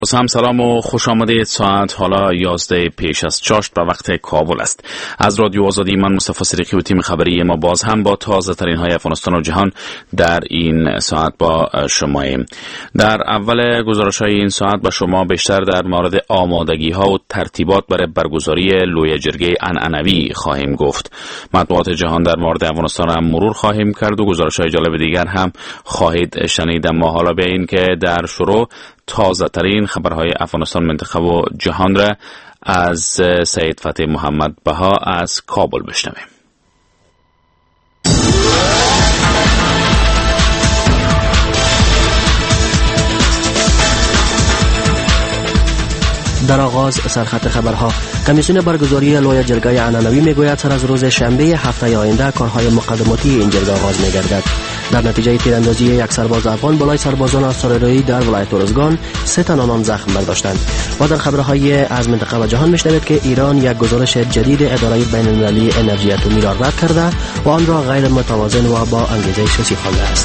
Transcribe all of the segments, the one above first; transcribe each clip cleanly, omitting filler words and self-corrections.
هم سلام و خوش آمدید. ساعت حالا 11 پیش از چاشت به وقت کابل است. از رادیو آزادی من مصطفی صدیقی و تیم خبری ما باز هم با تازه ترین های افغانستان و جهان در این ساعت با شماییم. در اول گزارش های این ساعت با شما بیشتر در مورد آمادگی ها و ترتیبات برای برگزاری لوی جرگه عنعنوی خواهیم گفت. مطبوعات جهان در مورد افغانستان هم مرور خواهیم کرد و گزارش های جالب دیگر هم خواهید شنید. اما حالا به این که در شروع تازه ترین خبرهای افغانستان، منطقه و جهان را از سید فتح محمد بها از کابل بشنویم. در آغاز سرخط خبرها، کمیسیون برگزاری لوی جرگه عنعنوی میگوید سر از روز شنبه هفته آینده کارهای مقدماتی این جرگه آغاز میگردد. در نتیجه تیراندازی یک سرباز افغان بالای سربازان استرالیایی در ولایت ارزگان 3 تن آنان زخم برداشتند. و در خبرهای از منطقه و جهان میشنوید که ایران یک گزارش جدید اداره بین المللی انرژی اتمی را رد کرده و آن را غیر متوازن و با انگیزه سیاسی خوانده است.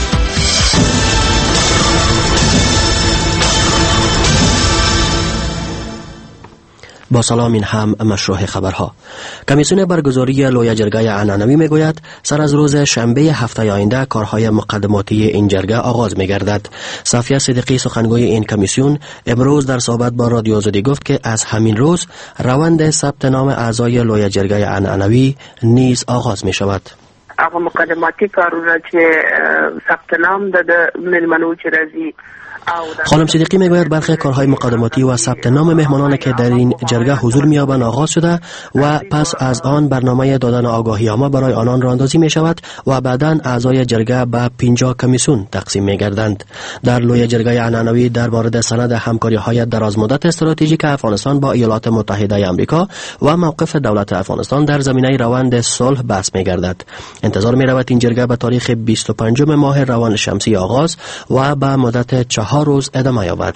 با سلام، این هم مشروع خبرها. کمیسیون برگزاری لوی جرگه عنعنوی میگوید سر از روز شنبه هفته آینده کارهای مقدماتی این جرگه آغاز میگردد. صفیه صدیقی سخنگوی این کمیسیون امروز در صحبت با رادیو آزادی گفت که از همین روز روند ثبت نام اعضای لوی جرگه عنعنوی نیز آغاز می شود. هغه مقدماتی کارونه چې ثبت نام د ملمنو چې راځي. خانم صدیقی میگوید برخی کارهای مقدماتی و ثبت نام مهمانان که در این جرگه حضور می‌یابند آغاز شده و پس از آن برنامه دادن آگاهی‌نامه برای آنان راهاندازی می شود و بعداً اعضای جرگه به 50 کمیسیون تقسیم می‌گردند. در لوی جرگه عنعنوی در مورد سند همکاری‌های درازمدت استراتژیک افغانستان با ایالات متحده آمریکا و موقف دولت افغانستان در زمینه روند صلح بحث می‌گردد. انتظار می‌رود این جرگه به تاریخ 25 ماه روان شمسی آغاز و به مدت 4 روز ادامه یابد.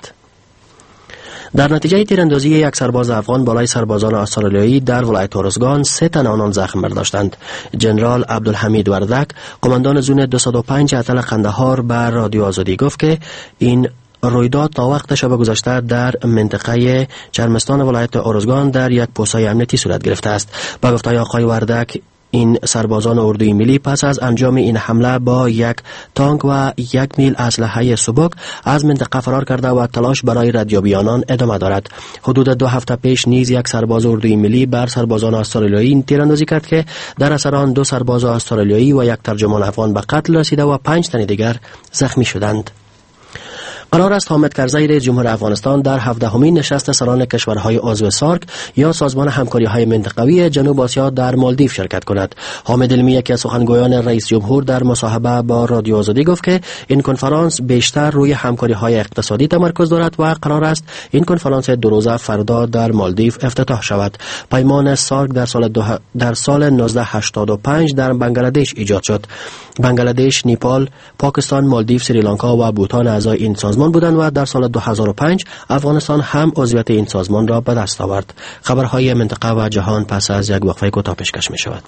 در نتیجه تیراندازی یک سرباز افغان بالای سربازان استرالیایی در ولایت ارزگان 3 تن آنان زخم برداشتند. جنرال عبدالحمید وردک، قماندان زون 205 اتل قندهار، به رادیو آزادی گفت که این رویداد تا وقت شب گذشته در منطقه چرمستان ولایت ارزگان در یک پوستای امنیتی صورت گرفته است. با گفته آقای وردک، این سربازان اردوی ملی پس از انجام این حمله با یک تانک و 1 میل اسلحه سبک از منطقه فرار کرده و تلاش برای ردیابی آنان ادامه دارد. حدود 2 هفته پیش نیز یک سرباز اردوی ملی بر سربازان استرالیایی تیراندازی کرد که در اثر آن 2 سرباز استرالیایی و 1 ترجمان افغان به قتل رسیده و 5 تن دیگر زخمی شدند. قرار است حامد کرزی رئیس جمهور افغانستان در 17مین نشست سران کشورهای عضو سارک یا سازمان همکاری‌های منطقوی جنوب آسیا در مالدیو شرکت کند. حامد علمی، یکی از سخنگویان رئیس جمهور، در مصاحبه با رادیو آزادی گفت که این کنفرانس بیشتر روی همکاری‌های اقتصادی تمرکز دارد و قرار است این کنفرانس 2 روزه فردا در مالدیو افتتاح شود. پیمان سارک در سال 1985 در بنگلادش ایجاد شد. بنگلادش، نیپال، پاکستان، مالدیو، سریلانکا و بوتان اعضای این سازمان بودند و در سال 2005 افغانستان هم عضویت این سازمان را به دست آورد. خبرهای منطقه و جهان پس از یک وقفه کوتاه پیشکش می شود.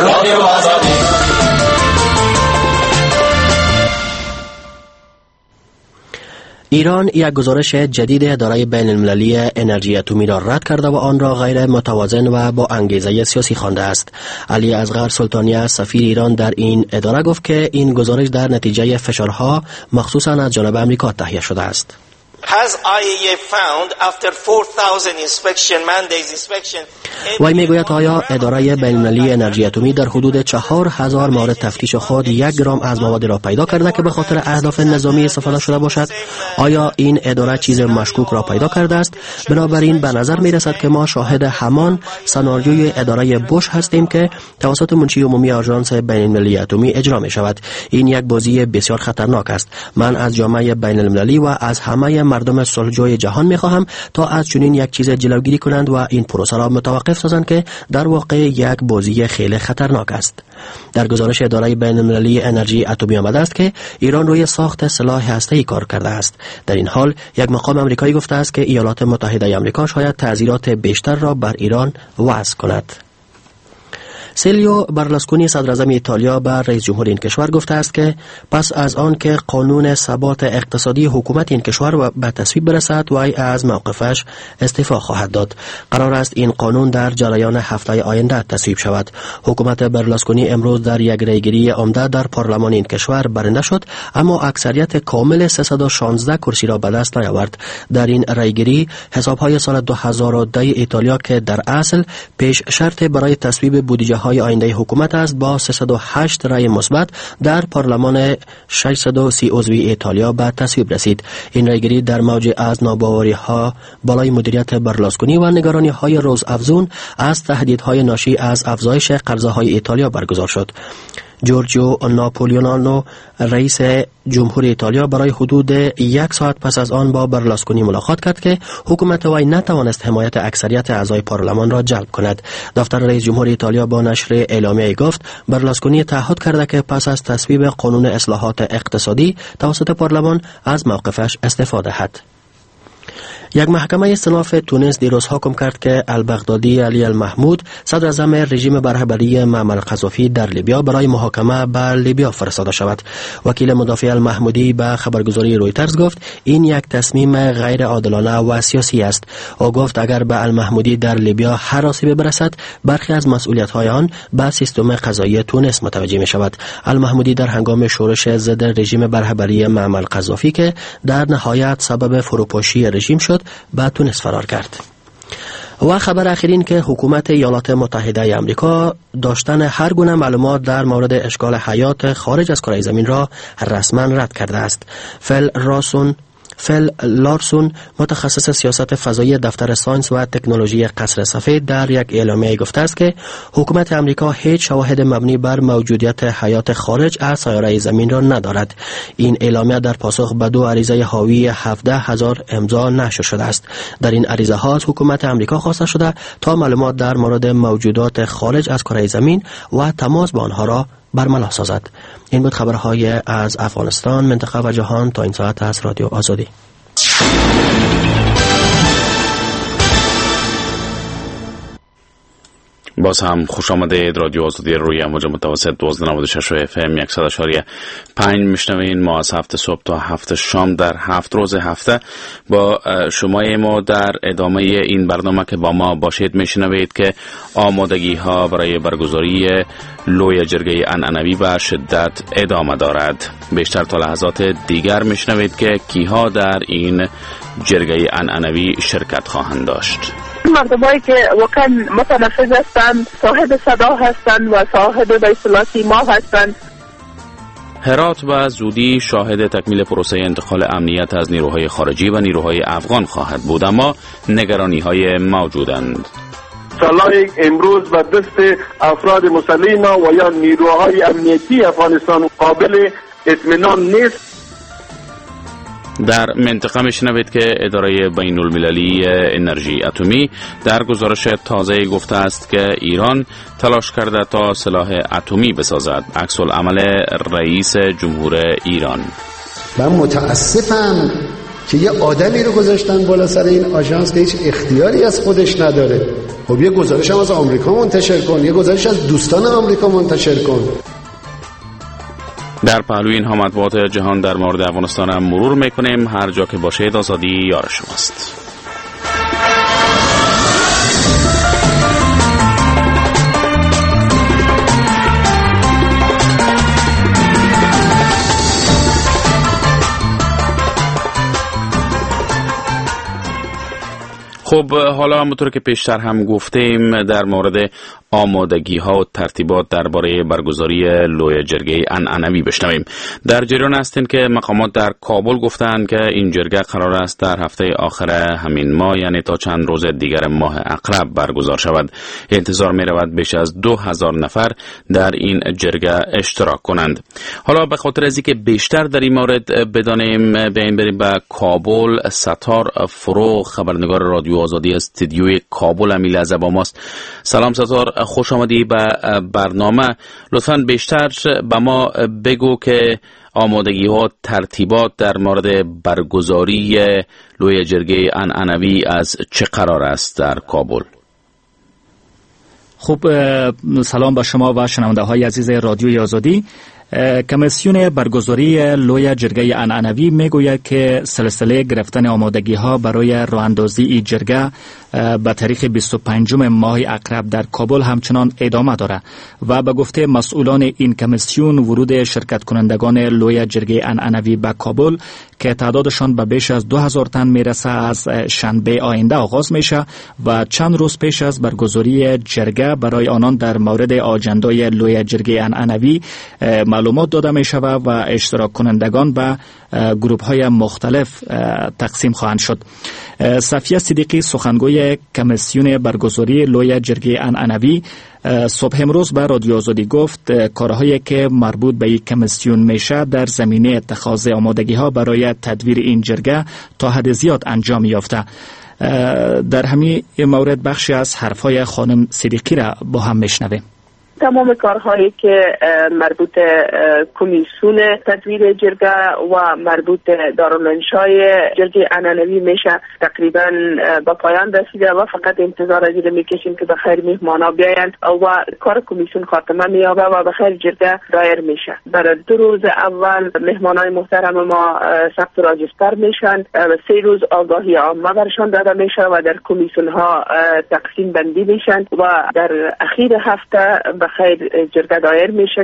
ایران یک گزارش جدید اداره بین المللی انرژی اتمی را رد کرده و آن را غیر متوازن و با انگیزه سیاسی خوانده است. علی اصغر سلطانیه، سفیر ایران در این اداره، گفت که این گزارش در نتیجه فشارها مخصوصا از جانب امریکا تهیه شده است. وی میگوید آیا اداره بین المللی انرژی اتمی در حدود 4000 مورد تفتیش خود 1 گرم از مواد را پیدا کرده که به خاطر اهداف نظامی استفاده شده باشد؟ آیا این اداره چیز مشکوک را پیدا کرده است؟ بنابراین به نظر می رسد که ما شاهد همان سناریوی اداره بوش هستیم که توسط منشی عمومی آژانس بین المللی اتمی اجرا می شود. این یک بازی بسیار خطرناک است. من از جامعه بین المللی و از همه مردم صلحجوی جهان می‌خواهم تا از چنین یک چیز جلوگیری کنند و این پروسه را متوقف سازند که در واقع یک بازی خیلی خطرناک است. در گزارش اداره بین المللی انرژی اتمی آمده است که ایران روی ساخت سلاح هسته‌ای کار کرده است. در این حال یک مقام آمریکایی گفته است که ایالات متحده آمریکا شاید تعزیرات بیشتر را بر ایران وضع کند. سیلیو برلوسکونی صدراعظم ایتالیا به رئیس جمهور این کشور گفته است که پس از آن که قانون ثبات اقتصادی حکومت این کشور به تصویب برسد وی از موقفش استعفا خواهد داد. قرار است این قانون در جریان هفته آینده تصویب شود. حکومت برلوسکونی امروز در یک رأیگیری عمده در پارلمان این کشور برنده شد، اما اکثریت کامل 316 کرسی را به دست نیاورد. در این رأیگیری حسابهای سال 2010 ایتالیا که در اصل پیش شرط برای تصویب بودجه های آینده حکومت است با 308 رأی مثبت در پارلمان 630 عضوی ایتالیا به تصویب رسید. این رأیگیری در موج از ناباوری ها بالای مدیریت برلوسکونی و نگرانی های روزافزون از تهدیدهای ناشی از افزایش قرضه‌های ایتالیا برگزار شد. جورجیو ناپولیونو رئیس جمهور ایتالیا برای حدود 1 ساعت پس از آن با برلوسکونی ملاقات کرد که حکومت وی نتوانست حمایت اکثریت اعضای پارلمان را جلب کند. دفتر رئیس جمهور ایتالیا با نشر اعلامیه گفت برلوسکونی تعهد کرده که پس از تصویب قانون اصلاحات اقتصادی توسط پارلمان از موقفش استفاده دهد. یک محکمه استناف تونس دیروز حکم کرد که البغدادی علی المحمود صدراعظم رژیم برهبری معمر قذافی در لیبیا برای محاکمه به لیبیا فرستاده شود. وکیل مدافع المحمودی به خبرگزاری رویترز گفت این یک تصمیم غیر عادلانه و سیاسی است. او گفت اگر به المحمودی در لیبیا هر آسیبی برسد برخی از مسئولیت‌های آن به سیستم قضایی تونس متوجه می شود. المحمودی در هنگام شورش ضد رژیم برهبری معمر قذافی که در نهایت سبب فروپاشی رژیم شد به تونس فرار کرد. و خبر اخیرین که حکومت ایالات متحده آمریکا داشتن هر گونه معلومات در مورد اشغال حیات خارج از کره زمین را رسما رد کرده است. فل لارسون متخصص سیاست فضایی دفتر ساینس و تکنولوژی قصر سفید در یک اعلامیه گفته است که حکومت امریکا هیچ شواهد مبنی بر موجودیت حیات خارج از سیاره زمین را ندارد. این اعلامیه در پاسخ به 2 عریضه حاوی 17,000 امضا نشر شده است. در این عریضه ها از حکومت امریکا خواسته شده تا معلومات در مورد موجودات خارج از کره زمین و تماس با آنها را برملا سازد. این بود خبرهای از افغانستان، منطقه و جهان تا این ساعت از رادیو آزادی. باز هم خوش آمدید. رادیو آزادی روی امواج متوسط 1296 اف ام 100.5 میشنوین. ما از هفته صبح تا هفته شام در 7 روز هفته با شما ما در ادامه این برنامه که با ما باشید میشنوید که آمادگی ها برای برگزاری لوی جرگه عنعنوی به شدت ادامه دارد. بیشتر تا لحظات دیگر میشنوید که کیها در این جرگه عنعنوی شرکت خواهند داشت. مردمایی که واقعا متنفذ هستند، صاحب صدا هستند و صاحب به اصطلاح سیما هستند. هرات و زودی شاهد تکمیل پروسه انتقال امنیت از نیروهای خارجی و نیروهای افغان خواهد بود، اما نگرانی‌های موجودند. سلاح امروز و دست افراد مسلحین و یا نیروهای امنیتی افغانستان قابل اطمینان نیست. در منطقه میشنوید که اداره بین المللی انرژی اتمی در گزارش تازه گفته است که ایران تلاش کرده تا سلاح اتمی بسازد. عکس العمل رئیس جمهور ایران. من متاسفم که یه آدمی رو گذاشتن بالا سر این آژانس که هیچ اختیاری از خودش نداره. خب یه گزارش هم از آمریکا منتشر کن، یه گزارش از دوستان آمریکا منتشر کن. در پهلوی این مطبوعات جهان در مورد افغانستان هم مرور میکنیم. هر جا که باشید آزادی یار شماست. خب حالا همونطور که پیشتر هم گفتیم در مورد آمادگی ها و ترتیبات درباره برگزاری لوی جرگه عنعنوی بشنویم. در جریان هستیم که مقامات در کابل گفتند که این جرگه قرار است در هفته آخر همین ماه، یعنی تا چند روز دیگر ماه عقرب برگزار شود. انتظار می رود بیش از 2000 نفر در این جرگه اشتراک کنند. حالا به خاطر از اینکه بیشتر در این مورد بدانیم بریم به کابل. ستار فرو خبرنگار رادیو آزادی استودیوی کابل امیل از با ماست. سلام ستار، خوش آمدی به برنامه. لطفاً بیشتر به ما بگو که آمادگی ها ترتیبات در مورد برگزاری لوی جرگه عنعنوی از چه قرار است در کابل؟ خب سلام به شما و شنونده های عزیز رادیوی آزادی. کمیسیون برگزاری لوی جرگه عنعنوی میگوید که سلسله گرفتن آمادگی ها برای راه اندازی این جرگه به تاریخ 25 ماه اقرب در کابل همچنان ادامه داره و به گفته مسئولان این کمیسیون ورود شرکت کنندگان لوی جرگه عنعنوی به کابل که تعدادشان به بیش از 2000 تن میرسه از شنبه آینده آغاز میشه و چند روز پیش از برگزاری جرگه برای آنان در مورد آجندای لوی جرگه عنعنوی معلومات داده می شود و اشتراک کنندگان به گروه های مختلف تقسیم خواهند شد. صفیه صدیقی سخنگوی کمیسیون برگزاری لوی جرگه عنعنوی صبح امروز به رادیو آزادی گفت کارهایی که مربوط به این کمیسیون میشه در زمینه اتخاذ آمادگی ها برای تدویر این جرگه تا حد زیاد انجام یافته. در همین مورد بخشی از حرفهای خانم صدیقی را با هم میشنویم. تمام کارهایی که مربوط کمیسیون تدویر جرگه و مربوط دارالانشای جرگه عنعنوی میشه تقریبا به پایان رسیده و فقط انتظار از این میکشیم که بخیر میهمانا بیایند و کار کمیسیون خاتمه مییابه و بخیر جرگه دایر میشه. برای 2 روز اول مهمانای محترم ما ثبت راجستر میشن، 3 روز آگاهی عامه برشان داده میشه و در کمیسیون ها تقسیم بندی میشن و در اخیر هفته خیر جرگه دایر میشه.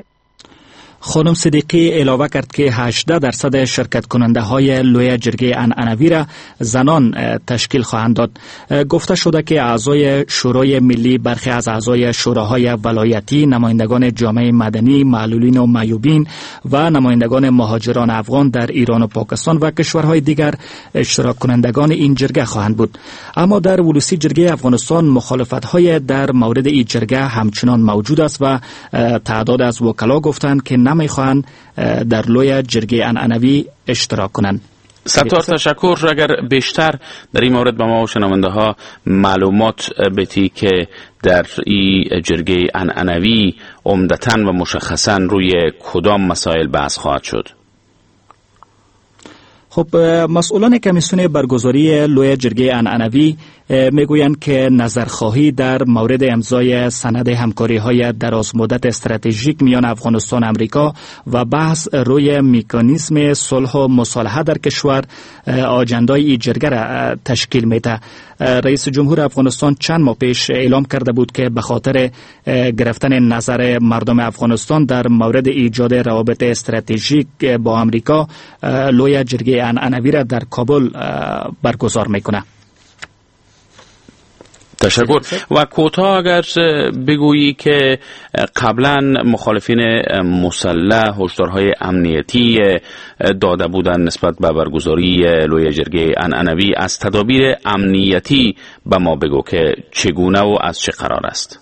خانم صدیقی علاوه کرد که 18% شرکت کننده های لوی جرگه عنعنوی را زنان تشکیل خواهند داد. گفته شده که اعضای شورای ملی، برخی از اعضای شوراهای ولایتی، نمایندگان جامعه مدنی، معلولین و معیوبین و نمایندگان مهاجران افغان در ایران و پاکستان و کشورهای دیگر اشتراک کنندگان این جرگه خواهند بود. اما در ولوسی جرگه افغانستان مخالفت های در مورد این جرگه همچنان موجود است و تعداد از وکلا گفتند که نمیخواهند در لوی جرگه عنعنوی اشتراک کنند. ستار تشکر. اگر بیشتر در این مورد به ما و شنونده ها معلومات بدی که در این جرگه عنعنوی عمدتاً و مشخصاً روی کدام مسائل بحث خواهد شد؟ خب مسئولان کمیسیون برگزاری لوی جرگه عنعنوی میگویند که نظرخواهی در مورد امضای سند همکاری‌های درازمدت استراتژیک میان افغانستان و امریکا و بحث روی مکانیزم صلح و مصالحه در کشور آجندای این جرگه را تشکیل میده. رئیس جمهور افغانستان چند ماه پیش اعلام کرده بود که به خاطر گرفتن نظر مردم افغانستان در مورد ایجاد روابط استراتژیک با امریکا لوی جرگه عنعنوی را در کابل برگزار میکنه. تشکر. و کوتاه اگر بگویی که قبلا مخالفین مسلح هشدارهای امنیتی داده بودند نسبت به برگزاری لوی جرگه عنعنوی، از تدابیر امنیتی به ما بگو که چگونه و از چه قرار است؟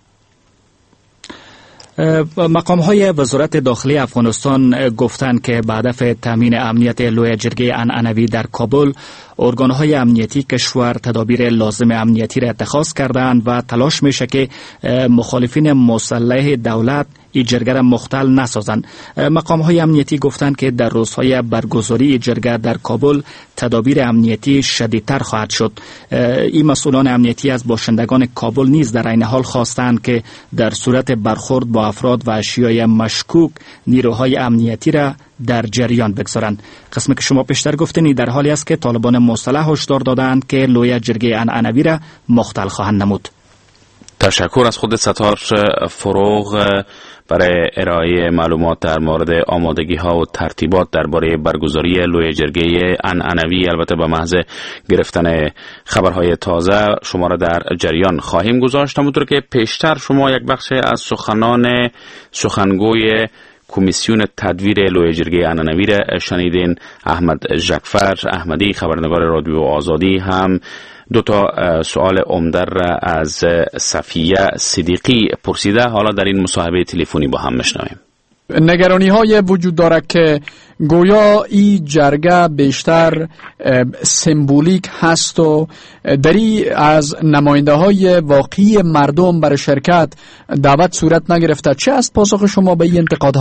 مقام های وزارت داخلی افغانستان گفتند که به هدف تامین امنیت لوی جرگه عنعنوی در کابل ارگان های امنیتی کشور تدابیر لازم امنیتی را اتخاذ کردند و تلاش میشه که مخالفین مسلح دولت این جرگه را مختل نسازند. مقام های امنیتی گفتند که در روزهای برگزاری جرگه در کابل تدابیر امنیتی شدیدتر خواهد شد. این مسئولان امنیتی از باشندگان کابل نیز در این حال خواستند که در صورت برخورد با افراد و اشیای مشکوک نیروهای امنیتی را در جریان بگذارند. قسمی که شما پیشتر گفتین در حالی است که طالبان مسلح هشدار دادند که لوی جرگه عنعنوی را مختل خواهند نمود. تشکر از خود ستار فروغ برای ارائه معلومات در مورد آمادگی ها و ترتیبات درباره برگزاری لوی جرگه عنعنوی. البته به محض گرفتن خبرهای تازه شما را در جریان خواهیم گذاشت. همونطور که پیشتر شما یک بخش از سخنگوی کمیسیون تدویر لوی جرگه عنعنوی را شنیدین. احمد ژکفر احمدی خبرنگار رادیو آزادی هم 2 سوال عمده را از صفیه صدیقی پرسیده. حالا در این مصاحبه تلفنی با هم میشنویم. نگرانی های وجود دارد که گویا این جرگه بیشتر سمبولیک هست و دری از نماینده های واقعی مردم برای شرکت دعوت صورت نگرفته. چه است پاسخ شما به این انتقادها؟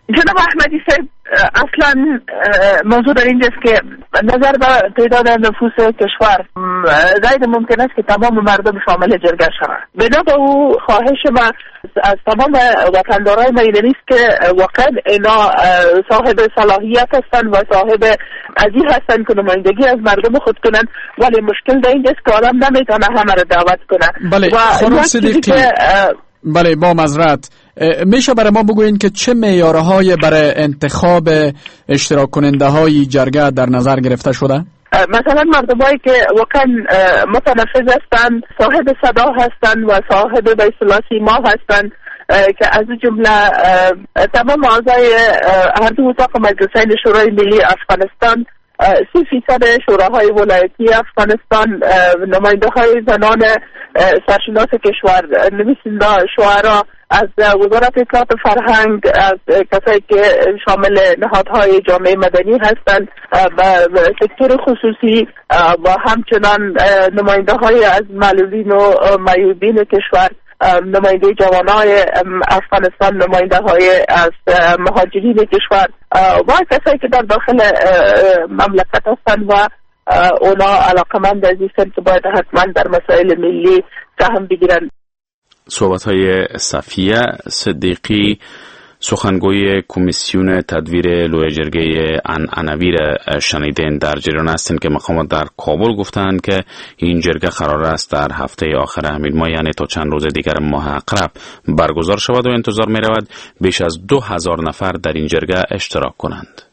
جناب احمدی صاحب، اصلا موضوع در اینجاست که نظر به تعداد نفوس کشور غیر ممکن است که تمام مردم شامل جرگه شوند. بنا به او خواهش ما از تمام وطندارای ما این است که واقعا اینا صاحب صلاحیت هستند و صاحب ازی هستند که نمایندگی از مردم خود کنند، ولی مشکل در اینجاست که آدم نمیتونه همه را دعوت کنه. بله خانم صدیقی، بله با معذرت، میشه برای ما بگوین که چه معیارهای برای انتخاب اشتراک کننده های جرگه در نظر گرفته شده؟ مثلا مردمایی که واقعا متنفذ هستند، صاحب صدا هستند و صاحب به اصطلاح سیما هستند که از جمله تمام اعضای هر دو اتاق مجلسین شورای ملی افغانستان، 30% شوراهای ولایتی افغانستان، نماینده های زنان سرشناس کشور، نویسنده، شاعران از وزارت اطلاعات فرهنگ، از کسایی که شامل نهادهای جامعه مدنی هستند و سکتور خصوصی و همچنان نماینده های از معلولین و معیوبین کشور، نماینده جوانای افغانستان، نماینده های از مهاجرین کشور و کسایی که در داخل مملکت هستند و اونا علاقمند از هستند که باید حتما در مسائل ملی سهم بگیرند. صحبت‌های صفیه صدیقی، سخنگوی کمیسیون تدویر لوی جرگه عنعنوی را شنیدین. در جریان هستند که مقامات در کابل گفتند که این جرگه قرار است در هفته آخر همین ماه، یعنی تا چند روز دیگر ماه عقرب برگزار شود و انتظار می رود بیش از 2000 نفر در این جرگه اشتراک کنند.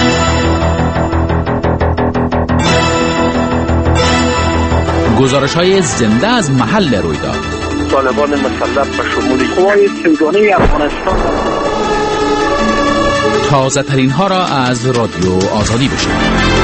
گزارش‌های زنده از محل رویداد. طالبان مسلح به شمول قوای سیگانی افغانستان. تازه ترین ها را از رادیو آزادی بشنوید.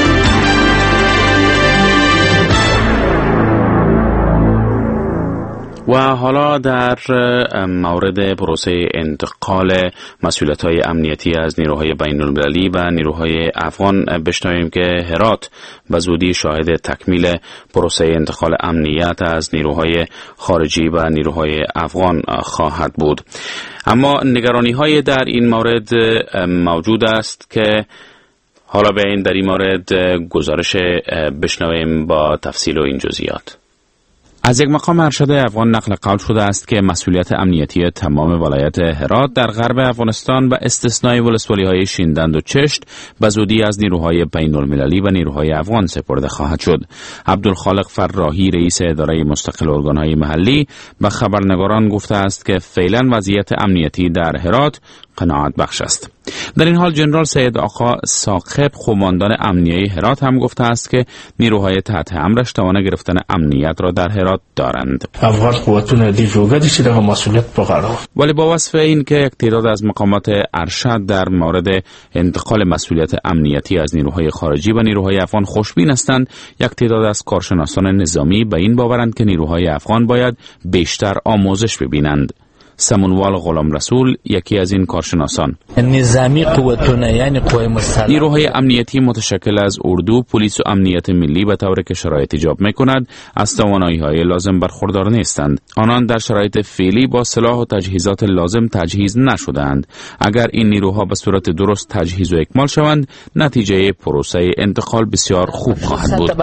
و حالا در مورد پروسه انتقال مسئولیت‌های امنیتی از نیروهای بین‌المللی و نیروهای افغان بشنویم که هرات به زودی شاهد تکمیل پروسه انتقال امنیت از نیروهای خارجی و نیروهای افغان خواهد بود. اما نگرانی‌های در این مورد موجود است که حالا به این در این مورد گزارش بشنویم با تفصیل و این جزئیات. از یک مقام ارشد افغان نقل قول شده است که مسئولیت امنیتی تمام ولایت هرات در غرب افغانستان به استثنای ولسوالی‌های شیندند و چشت به زودی از نیروهای بین‌المللی و نیروهای افغان سپرده خواهد شد. عبدالخالق فراهی رئیس اداره مستقل ارگان‌های محلی به خبرنگاران گفته است که فعلا وضعیت امنیتی در هرات قناعت بخش است. در این حال جنرال سید آقا ثاقب قماندان امنیه هرات هم گفته است که نیروهای تحت امرش توان گرفتن امنیت را در هرات دارند. افغان قوتونه دی جوګه چې دغه مسئولیت په غاړه. ولی با وصف این که یک تعداد از مقامات ارشد در مورد انتقال مسئولیت امنیتی از نیروهای خارجی و نیروهای افغان خوشبین هستند، یک تعداد از کارشناسان نظامی به این باورند که نیروهای افغان باید بیشتر آموزش ببینند. سمونوال غلام رسول یکی از این کارشناسان: نظامی قوتونه یعنی قوای مسلح، نیروهای امنیتی متشکل از اردو، پلیس و امنیت ملی به طوری که شرایط ایجاب می‌کند از توانایی‌های لازم برخوردار نیستند. آنان در شرایط فعلی با سلاح و تجهیزات لازم تجهیز نشده‌اند. اگر این نیروها به صورت درست تجهیز و اکمال شوند، نتیجه پروسه انتقال بسیار خوب خواهد بود.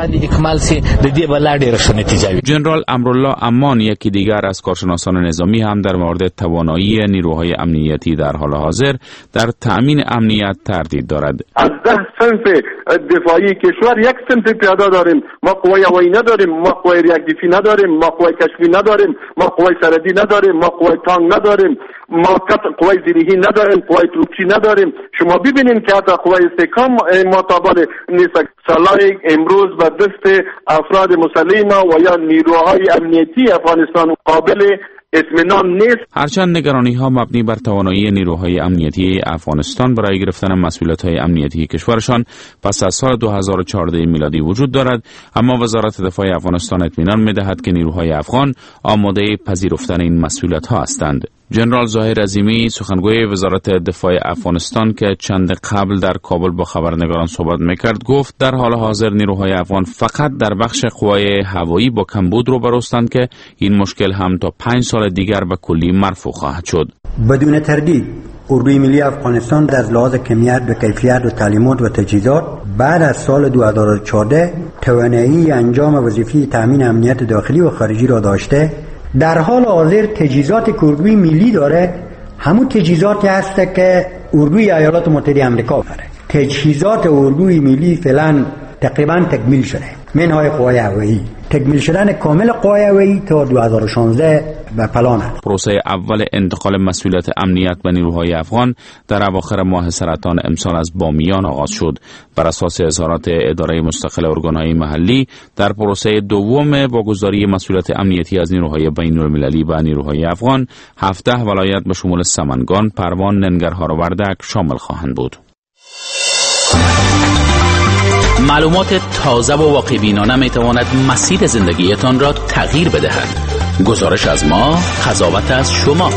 جنرال امرالله امان یکی دیگر از کارشناسان نظامی هم در مورد توانایی نیروهای امنیتی در حال حاضر در تأمین امنیت تردید دارد. از 10 صنف دفاعی کشور یک صنف پیاده داریم، ما قوای هوایی نداریم، ما قوای ریاکتیفی نداریم، ما قوای کشفی نداریم، ما قوای سرحدی نداریم، ما قوای تانک نداریم، ما قوای زیرهی نداریم، قوای توپچی نداریم. شما ببینید که حتی قوای استحکام ما تابع نیست. سلاح امروز به دست افراد مسلح و یا نیروهای امنیتی افغانستان قابل اطمینان نیست. هرچند نگرانی ها مبنی بر توانایی نیروهای امنیتی افغانستان برای گرفتن مسئولیت‌های امنیتی کشورشان پس از سال 2014 میلادی وجود دارد، اما وزارت دفاع افغانستان اطمینان می‌دهد که نیروهای افغان آماده پذیرفتن این مسئولیت‌ها هستند. جنرال ظاهر عظیمی سخنگوی وزارت دفاع افغانستان که چند قبل در کابل با خبرنگاران صحبت میکرد گفت در حال حاضر نیروهای افغان فقط در بخش قوای هوایی با کمبود روبرو هستند که این مشکل هم تا 5 سال دیگر به کلی مرفوع خواهد شد. بدون تردید اردوی ملی افغانستان از لحاظ کمیت و کیفیت و تعلیمات و تجهیزات بعد از سال 2014 توانایی انجام وظیفه تامین امنیت داخلی و خارجی را داشته. در حال حاضر تجهیزات که اردوی ملی داره همون تجهیزاتی هست که اردوی ایالات متحده آمریکا داره. تجهیزات اردوی ملی فعلا تقریبا تکمیل شده. منهای قوای هوایی تکمیل شدن کامل قوای هوایی تا 2016 و پلان است. پروسه اول انتقال مسئولیت امنیت به نیروهای افغان در اواخر ماه سرطان امسال از بامیان آغاز شد. بر اساس اظهارات اداره مستقل ارگان‌های محلی، در پروسه دوم واگذاری مسئولیت امنیتی از نیروهای بین‌المللی و نیروهای افغان 17 ولایت به شمول سمنگان، پروان، ننگرهار و وردک شامل خواهند بود. معلومات تازه و واقع‌بینانه می‌تواند مسیر زندگیتان را تغییر بدهد. گزارش از ما، قضاوت از شما.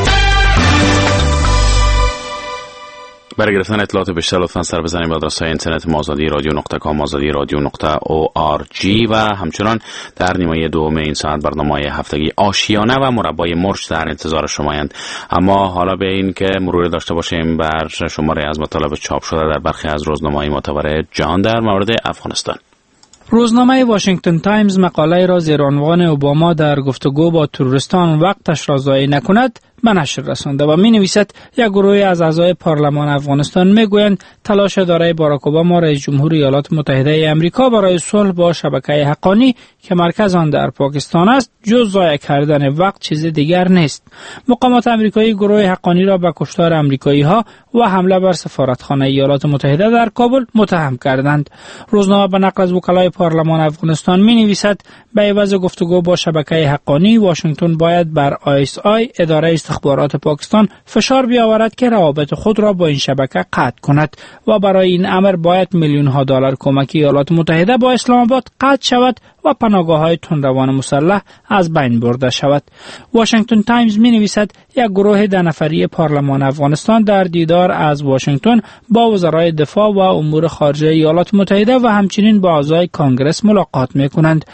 برای گرفتن اطلاعات بیشتر لطفاً سر بزنید به آدرس‌های اینترنت mazadi.radio.com mazadi.radio.org و همچنان در نیمه دوم این ساعت برنامه‌های هفتگی آشیانه و مربای مرچ در انتظار شمایند. اما حالا به این که مرور داشته باشیم بر شماره از مطالب چاپ شده در برخی از روزنامه‌های معتبر جهان در مورد افغانستان. روزنامه واشنگتن تایمز مقاله را زیر عنوان اوباما در گفتگو با تروریستان وقتش را ضایع نکند به نشر رسانده و می نویسد یک گروه از اعضای پارلمان افغانستان می گویند تلاش اداره باراک اوباما رئیس جمهور ایالات متحده آمریکا برای صلح با شبکه حقانی که مرکز آن در پاکستان است جز ضایع کردن وقت چیز دیگر نیست. مقامات آمریکایی گروه حقانی را به کشتار آمریکایی ها و حمله بر سفارتخانه ایالات متحده در کابل متهم کردند. روزنامه به نقل از وکلای پارلمان افغانستان می نویسد به عوض گفتگو با شبکه حقانی واشنگتن باید بر ISI اداره استخبارات پاکستان فشار بیاورد که روابط خود را با این شبکه قطع کند و برای این امر باید میلیون‌ها دلار کمک ایالات متحده با اسلام آباد قطع شود و پناهگاه‌های تندروان مسلح از بین برده شود. واشنگتن تایمز می‌نویسد یک گروه 10 نفری پارلمان افغانستان در دیدار از واشنگتن با وزرای دفاع و امور خارجه ایالات متحده و همچنین با اعضای کانگرس ملاقات می‌کنند.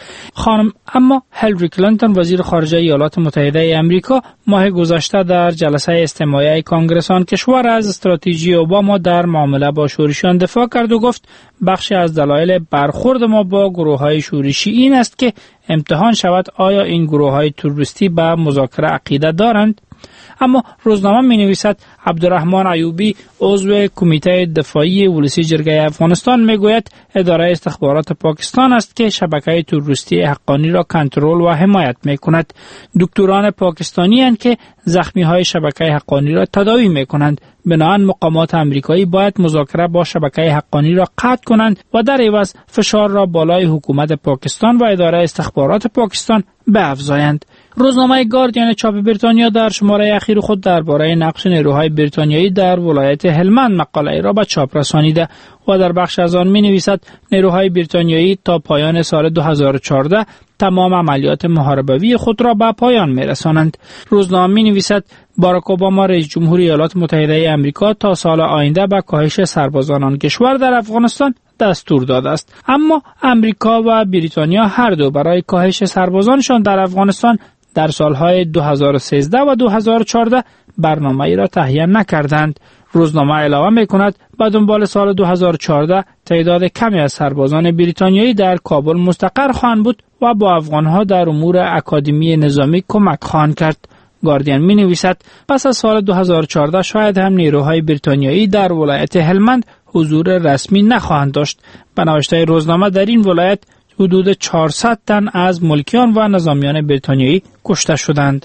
اما هیلاری کلینتون وزیر خارجه ایالات متحده آمریکا ماه گذشته در جلسه استماعی کانگرس آن کشور از استراتژی اوباما در معامله با شورشیان دفاع کرد و گفت بخشی از دلایل برخورد ما با گروه‌های شورشی این است که امتحان شود آیا این گروه‌های تروریستی به مذاکره عقیده دارند. اما روزنامه می‌نویسد عبدالرحمن ایوبی عضو کمیته دفاعی ولسی جرگه افغانستان میگوید اداره استخبارات پاکستان است که شبکه تروریستی حقانی را کنترل و حمایت می‌کند. دکتران پاکستانی اند که زخمی‌های شبکه حقانی را تداوی می‌کنند. بنابراین مقامات آمریکایی باید مذاکره با شبکه حقانی را قطع کنند و در عوض فشار را بالای حکومت پاکستان و اداره استخبارات پاکستان بیفزایند. روزنامه گاردین چاپ بریتانیا در شماره اخیر خود درباره نقش نیروهای بریتانیایی در ولایت هلمند مقاله را به چاپ رسانیده و در بخش از آن می‌نویسد نیروهای بریتانیایی تا پایان سال 2014 تمام عملیات محاربوی خود را به پایان می‌رسانند. روزنامه می‌نویسد باراک اوباما رئیس جمهور ایالات متحده آمریکا تا سال آینده به کاهش سربازان آن کشور در افغانستان دستور داده است. اما امریکا و بریتانیا هر دو برای کاهش سربازانشان در افغانستان در سالهای 2013 و 2014 برنامه‌ای را تهیه نکردند. روزنامه علاوه می‌کند به دنبال سال 2014 تعداد کمی از سربازان بریتانیایی در کابل مستقر خواهند بود و با افغان‌ها در امور اکادمی نظامی کمک خواهند کرد. گاردین می‌نویسد پس از سال 2014 شاید هم نیروهای بریتانیایی در ولایت هلمند حضور رسمی نخواهند داشت. به نوشته روزنامه در این ولایت حدود 400 تن از ملکیان و نظامیان بریتانیایی کشته شدند.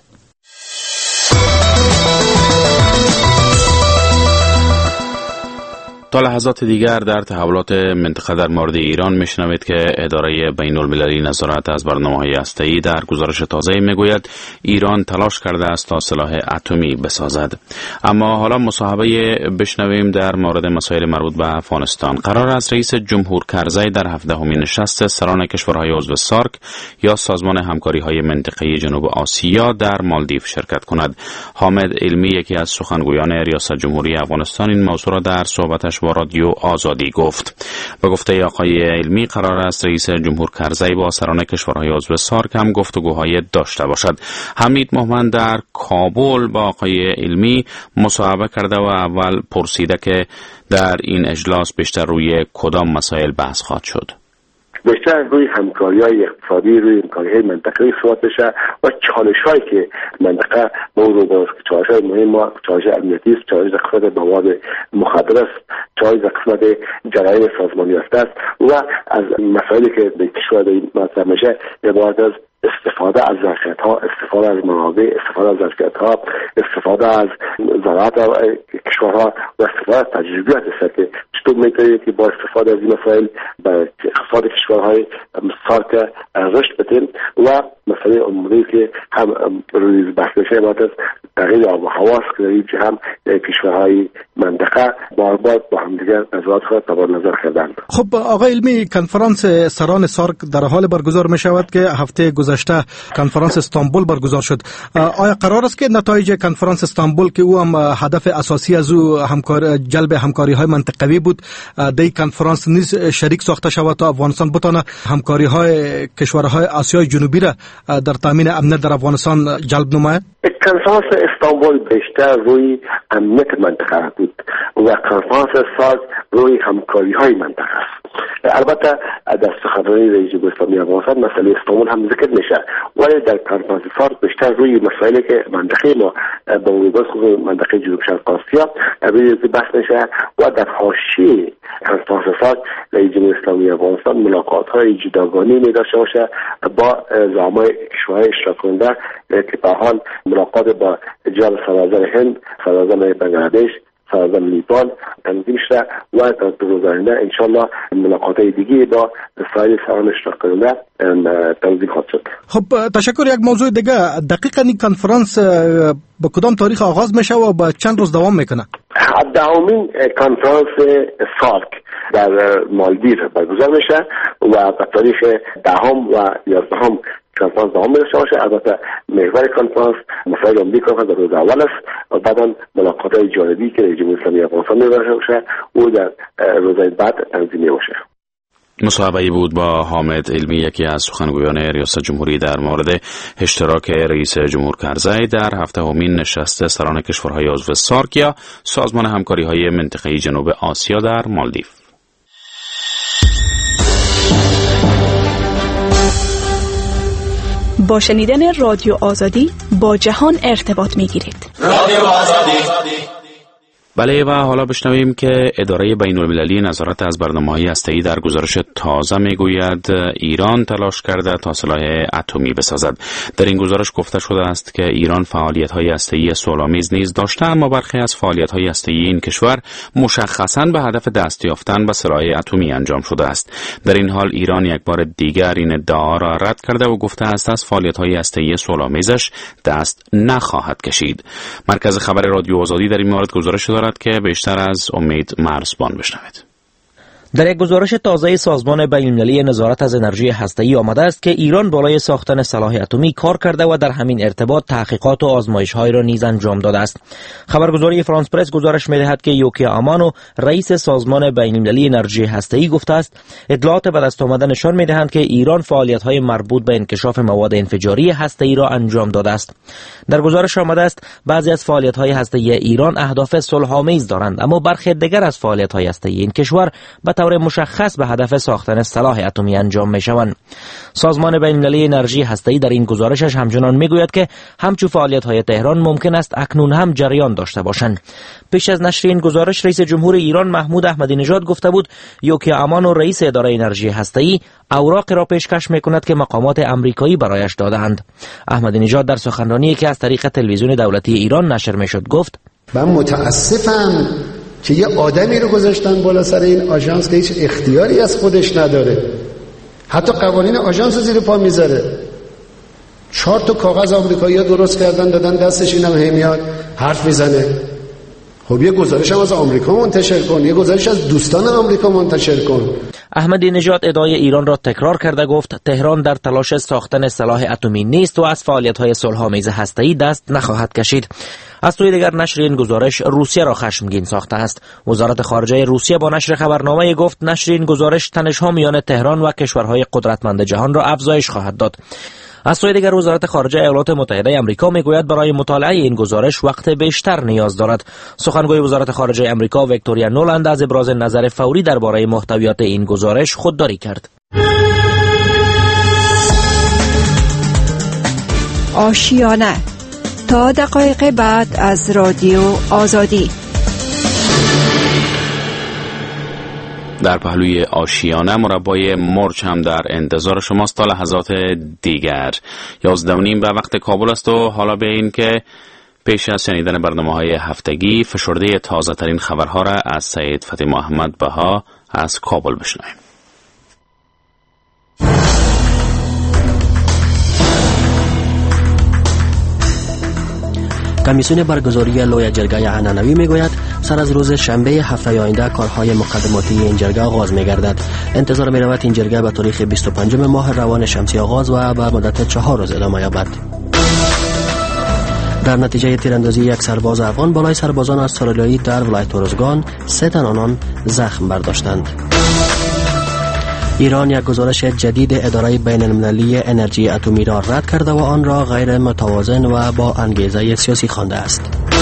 تا لحظات دیگر در تحولات منطقه در مورد ایران میشنوید که اداره بین‌المللی نظارت از برنامه‌های هسته‌ای در گزارش تازه میگوید ایران تلاش کرده است تا سلاح اتمی بسازد. اما حالا مصاحبه بشنویم در مورد مسائل مربوط به افغانستان. قرار است رئیس جمهور کرزی در 17مین نشست سران کشورهای عضو سارک یا سازمان همکاری‌های منطقه‌ای جنوب آسیا در مالدیو شرکت کند. حامد علمی یکی از سخنگویان ریاست جمهوری افغانستان این موضوع را در صحبتش با رادیو آزادی گفت. به گفته آقای علمی قرار است رئیس جمهور کرزی با سران کشورهای عضو سارک هم گفتگوهای داشته باشد. حمید مومند در کابل با آقای علمی مصاحبه کرده و اول پرسیده که در این اجلاس بیشتر روی کدام مسائل بحث خواهد شد. بیشتر روی همکاری‌های اقتصادی، روی همکاری‌های منطقه‌ای صحبت بشه و چالش‌هایی که منطقه موضوع داره. چالش‌های مهم ما چالش امنیتی است، چالش قسمت مواد مخدر است، چالش قسمت جرایم سازمانی یافته است و از مسائلی که به کشور مطرح میشه عبارت از استفاده از ظرفیت‌ها، استفاده از منابع، استفاده از ظرفیت‌ها، استفاده از زراعت کشورها و استفاده از تجربیات است که چطور می‌تونیم که با استفاده از این مسائل به اقتصاد کشورهای سارک رشد بدیم و مسئله عمومی که هم روی بحث میشه عبارت از تغییر آب و هوا است که هم کشورهای منطقه بار با همدیگر نظرات خود تبادل نظر کردند. خب آقای علمی، کنفرانس سران سارک در حال برگزار می شود که هفته گذشته کنفرانس استانبول برگزار شد. آیا قرار است که نتایج کنفرانس استانبول که او هم هدف اساسی از او جلب همکاری های منطقوی بود در کنفرانس نیز شریک ساخته شود تا افغانستان بتونه همکاری های کشورهای آسیای جنوبی را در تامین امنیت در افغانستان جلب نماید؟ کنفرانس استانبول بیشتر روی امنیت منطقه بود و کنفرانس سارک روی همکاری های منطقه است. البته در سخنرانی رئیس جمهور اسلامی افغانستان مسئله استانبول هم ذکر میشه، ولی در کنفرانس سارک بیشتر روی مسائلی که منطقه ما با وجود منطقه جنوب شرق آسیا روی بحث میشه و در حاشیه کنفرانس سارک رئیس جمهور اسلامی افغانستان ملاقات های جداگانه می داشته باشه با زعمای کشورهای اشتراک کننده که به حال ملاقات با جناب صدراعظم هند، صدراعظم بنگلادش، صدراعظم نیپال تنظیم شده و در روز آینده انشالله ملاقات دیگه با سایر سران اشتراک کننده تنظیم خواهد شد. خب تشکر. یک موضوع دیگه، دقیقاً این کنفرانس با کدام تاریخ آغاز میشه و با چند روز دوام میکنه؟ 10مین کنفرانس سارک در مالدیو برگزار میشه و به تاریخ 10 و 11 کنفرانس دوام داشته باشه. البته محور کنفرانس مسائل عمده کنفرانس در روز اول است و بعدا ملاقات‌های جانبی که رئیس جمهور اسلامی افغانستان می‌برده باشه او در روزهای بعد تنظیم باشه. مصاحبه‌ای بود با حامد علمی، یکی از سخنگویان ریاست جمهوری در مورد اشتراک رئیس جمهور کرزی در 7مین نشست سران کشورهای عضو سارک یا سازمان همکاری‌های منطقه‌ای جنوب آسیا در مالدیو. با شنیدن رادیو آزادی با جهان ارتباط می‌گیرید. رادیو آزادی. بله، و حالا بشنویم که اداره بین‌المللی نظارت از برنامه‌های هسته‌ای در گزارش تازه میگوید ایران تلاش کرده تا سلاح اتمی بسازد. در این گزارش گفته شده است که ایران فعالیت‌های هسته‌ای صلح‌آمیز نیز داشته، اما برخی از فعالیت‌های هسته‌ای این کشور مشخصاً به هدف دست یافتن به سلاح اتمی انجام شده است. در این حال ایران یک بار دیگر این ادعا را رد کرده و گفته است از فعالیت‌های هسته‌ای صلح‌آمیزش دست نخواهد کشید. مرکز خبر رادیو آزادی در این مورد گزارش دارد که بیشتر از امید مرزبان بشنوید. در یک گزارش تازه سازمان بین‌المللی نظارت از انرژی هسته‌ای آمده است که ایران بالای ساختن سلاح اتمی کار کرده و در همین ارتباط تحقیقات و آزمایش‌های را نیز انجام داده است. خبرگزاری فرانس پرس گزارش می‌دهد که یوکی آمانو رئیس سازمان بین‌المللی انرژی هسته‌ای گفته است اطلاعات به دست آمده نشان می‌دهند که ایران فعالیت‌های مربوط به انکشاف مواد انفجاری هسته‌ای را انجام داده است. در گزارش آمده است بعضی از فعالیت‌های هسته‌ای ایران اهداف صلح‌آمیز دارند، اما برخی دیگر از فعالیت‌های هسته‌ای این کشور به طور مشخص به هدف ساختن سلاح اتمی انجام می‌شوند. سازمان بین‌المللی انرژی هسته‌ای در این گزارشش همچنان می‌گوید که همچون فعالیت‌های تهران ممکن است اکنون هم جریان داشته باشند. پیش از نشر این گزارش رئیس جمهور ایران محمود احمدی نژاد گفته بود یوکی آمانو رئیس اداره انرژی هسته‌ای اوراق را پیشکش می‌کند که مقامات آمریکایی برایش داده‌اند. احمدی نژاد در سخنرانی که از طریق تلویزیون دولتی ایران نشر می‌شد گفت: من متاسفم که یه آدمی رو گذاشتن بالا سر این آژانس که هیچ اختیاری از خودش نداره، حتی قوانین آژانس رو زیر پا میذاره. 4 تا کاغذ آمریکایی‌ها درست کردن دادن دستش، اینم میاد حرف میزنه. خب یه گزارش هم از آمریکا منتشر کن، یه گزارش از دوستان آمریکا منتشر کن. احمدی نژاد ادعای ایران را تکرار کرده گفت تهران در تلاش ساختن سلاح اتمی نیست و از فعالیت‌های صلح‌آمیز هسته‌ای دست نخواهد کشید. از سوی دیگر نشر این گزارش روسیه را خشمگین ساخته است. وزارت خارجه روسیه با نشر خبرنامه گفت نشر این گزارش تنش‌ها میان تهران و کشورهای قدرتمند جهان را افزایش خواهد داد. از سوی دیگر وزارت خارجه ایالات متحده آمریکا میگوید برای مطالعه این گزارش وقت بیشتر نیاز دارد. سخنگوی وزارت خارجه آمریکا ویکتوریا نولند از ابراز نظر فوری درباره محتویات این گزارش خودداری کرد. آشیانه تا دقایق بعد از رادیو آزادی. در پهلوی آشیانه مربای مرچ هم در انتظار شماست تا لحظات دیگر. 11:30 به وقت کابل است و حالا به این که پیش از شنیدن برنامه‌های هفتگی فشرده تازه ترین خبرها را از سید فتح محمد بها از کابل بشنویم. کمیسیون برگزاری لوی جرگه عنعنوی میگوید سر از روز شنبه هفته آینده کارهای مقدماتی این جرگه آغاز میگردد. انتظار میرود این جرگه به تاریخ 25 ماه روان شمسی آغاز و به مدت 4 روز ادامه یابد. در نتیجه تیراندازی یک سرباز افغان بالای سربازان استرالیایی در ولایت اروزگان 3 تن آنان زخم برداشتند. ایران یک گزارش جدید اداره بین المللی انرژی اتمی را رد کرده و آن را غیر متوازن و با انگیزه سیاسی خوانده است.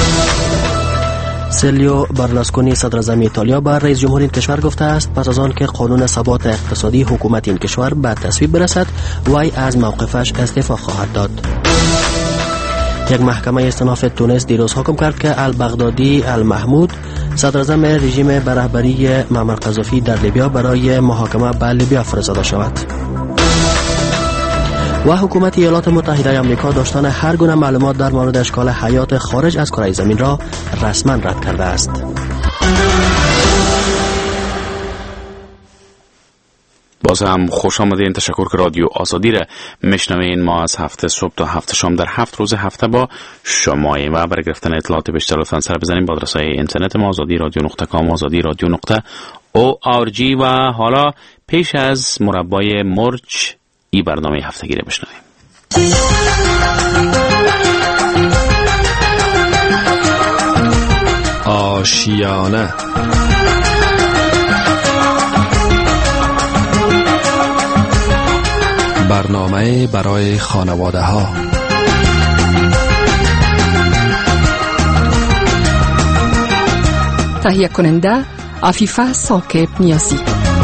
سیلویو برلوسکونی صدر اعظم ایتالیا بر رئیس جمهور این کشور گفته است پس از آن که قانون ثبات اقتصادی حکومت این کشور به تصویب برسد وی از موقفش استعفا خواهد داد. یک محکمه استئناف تونس دیروز حکم کرد که البغدادی المحمود صدر اعظم رژیم به رهبری معمر قذافی در لیبیا برای محاکمه به لیبیا فرستاده شود. و حکومت ایالات متحده آمریکا داشتن هر گونه معلومات در مورد اشکال حیات خارج از کره زمین را رسما رد کرده است. باز هم خوش آمدین. تشکر که رادیو آزادی را میشنوین. ما از هفته صبح تا هفته شام در 7 روز هفته با شماییم و برای گرفتن اطلاعات بیشتر لطفاً سر بزنیم با آدرس‌های اینترنت ما azadi.radio.com azadi.radio.org. و حالا پیش از مربای مرچ این برنامه هفتگی را بشنویم. آشیانه برنامه برای خانواده ها. تهیه کننده عفیفه ثاقب نیازی.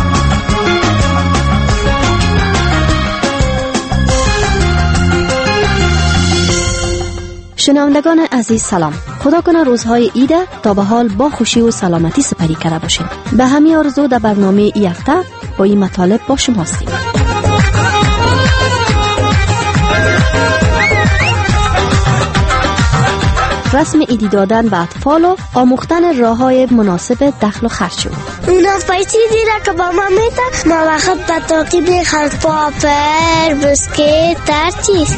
شنوندگان عزیز سلام. خدا کنه روزهای عید تا به حال با خوشی و سلامتی سپری کرده باشین. به همین آرزو در برنامه ای هفته با این مطالب با شما هستیم. رسم عیدی دادن به اطفال و آموختن راه‌های مناسب دخل و خرج شد. اونا پیسی دیره که با ما میتن ما وقت به تاقیب خرد پاپر بسکیت در چیز.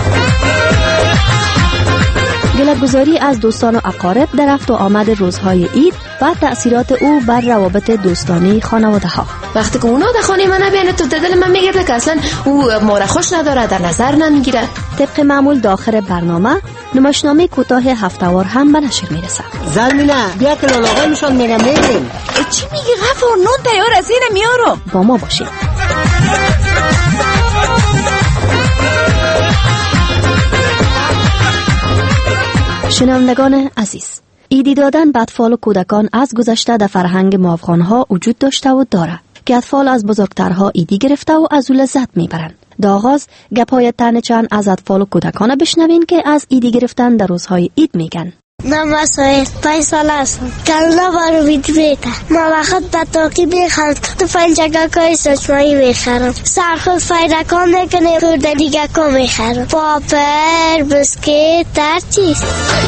گله‌گزاری از دوستان و اقارب در رفت و آمد روزهای عید و تأثیرات او بر روابط دوستانه خانواده ها. وقتی که اونا در خانه من نبینه تو دل من میگرده که اصلا او ما را خوش نداره، در نظر نمیگیره. طبق معمول داخل برنامه نمایشنامه کوتاه هفته‌وار هم به نشر میرسه. زلمینه بیا که لالاغای میشون میرم ببین. چی میگی غفور؟ نون تیار از این میارم. با ما باشید. شنوندگان عزیز، عیدی دادن به اطفال و کودکان از گذشته در فرهنگ ما افغان‌ها وجود داشته و داره که اطفال از بزرگترها عیدی گرفته و از او لذت میبرند. در آغاز گپای تن چند از اطفال و کودکان بشنوین که از عیدی گرفتن در روزهای عید میگن. نام سوید 5 ساله هستم. کلا بارو بیتا ما وقت به تاقی بخرم تو پنجگه کاری سچمایی بخرم سرخود فیرکان میکنه تو دیگه کن میخرم پاپر بسکیت در چیز.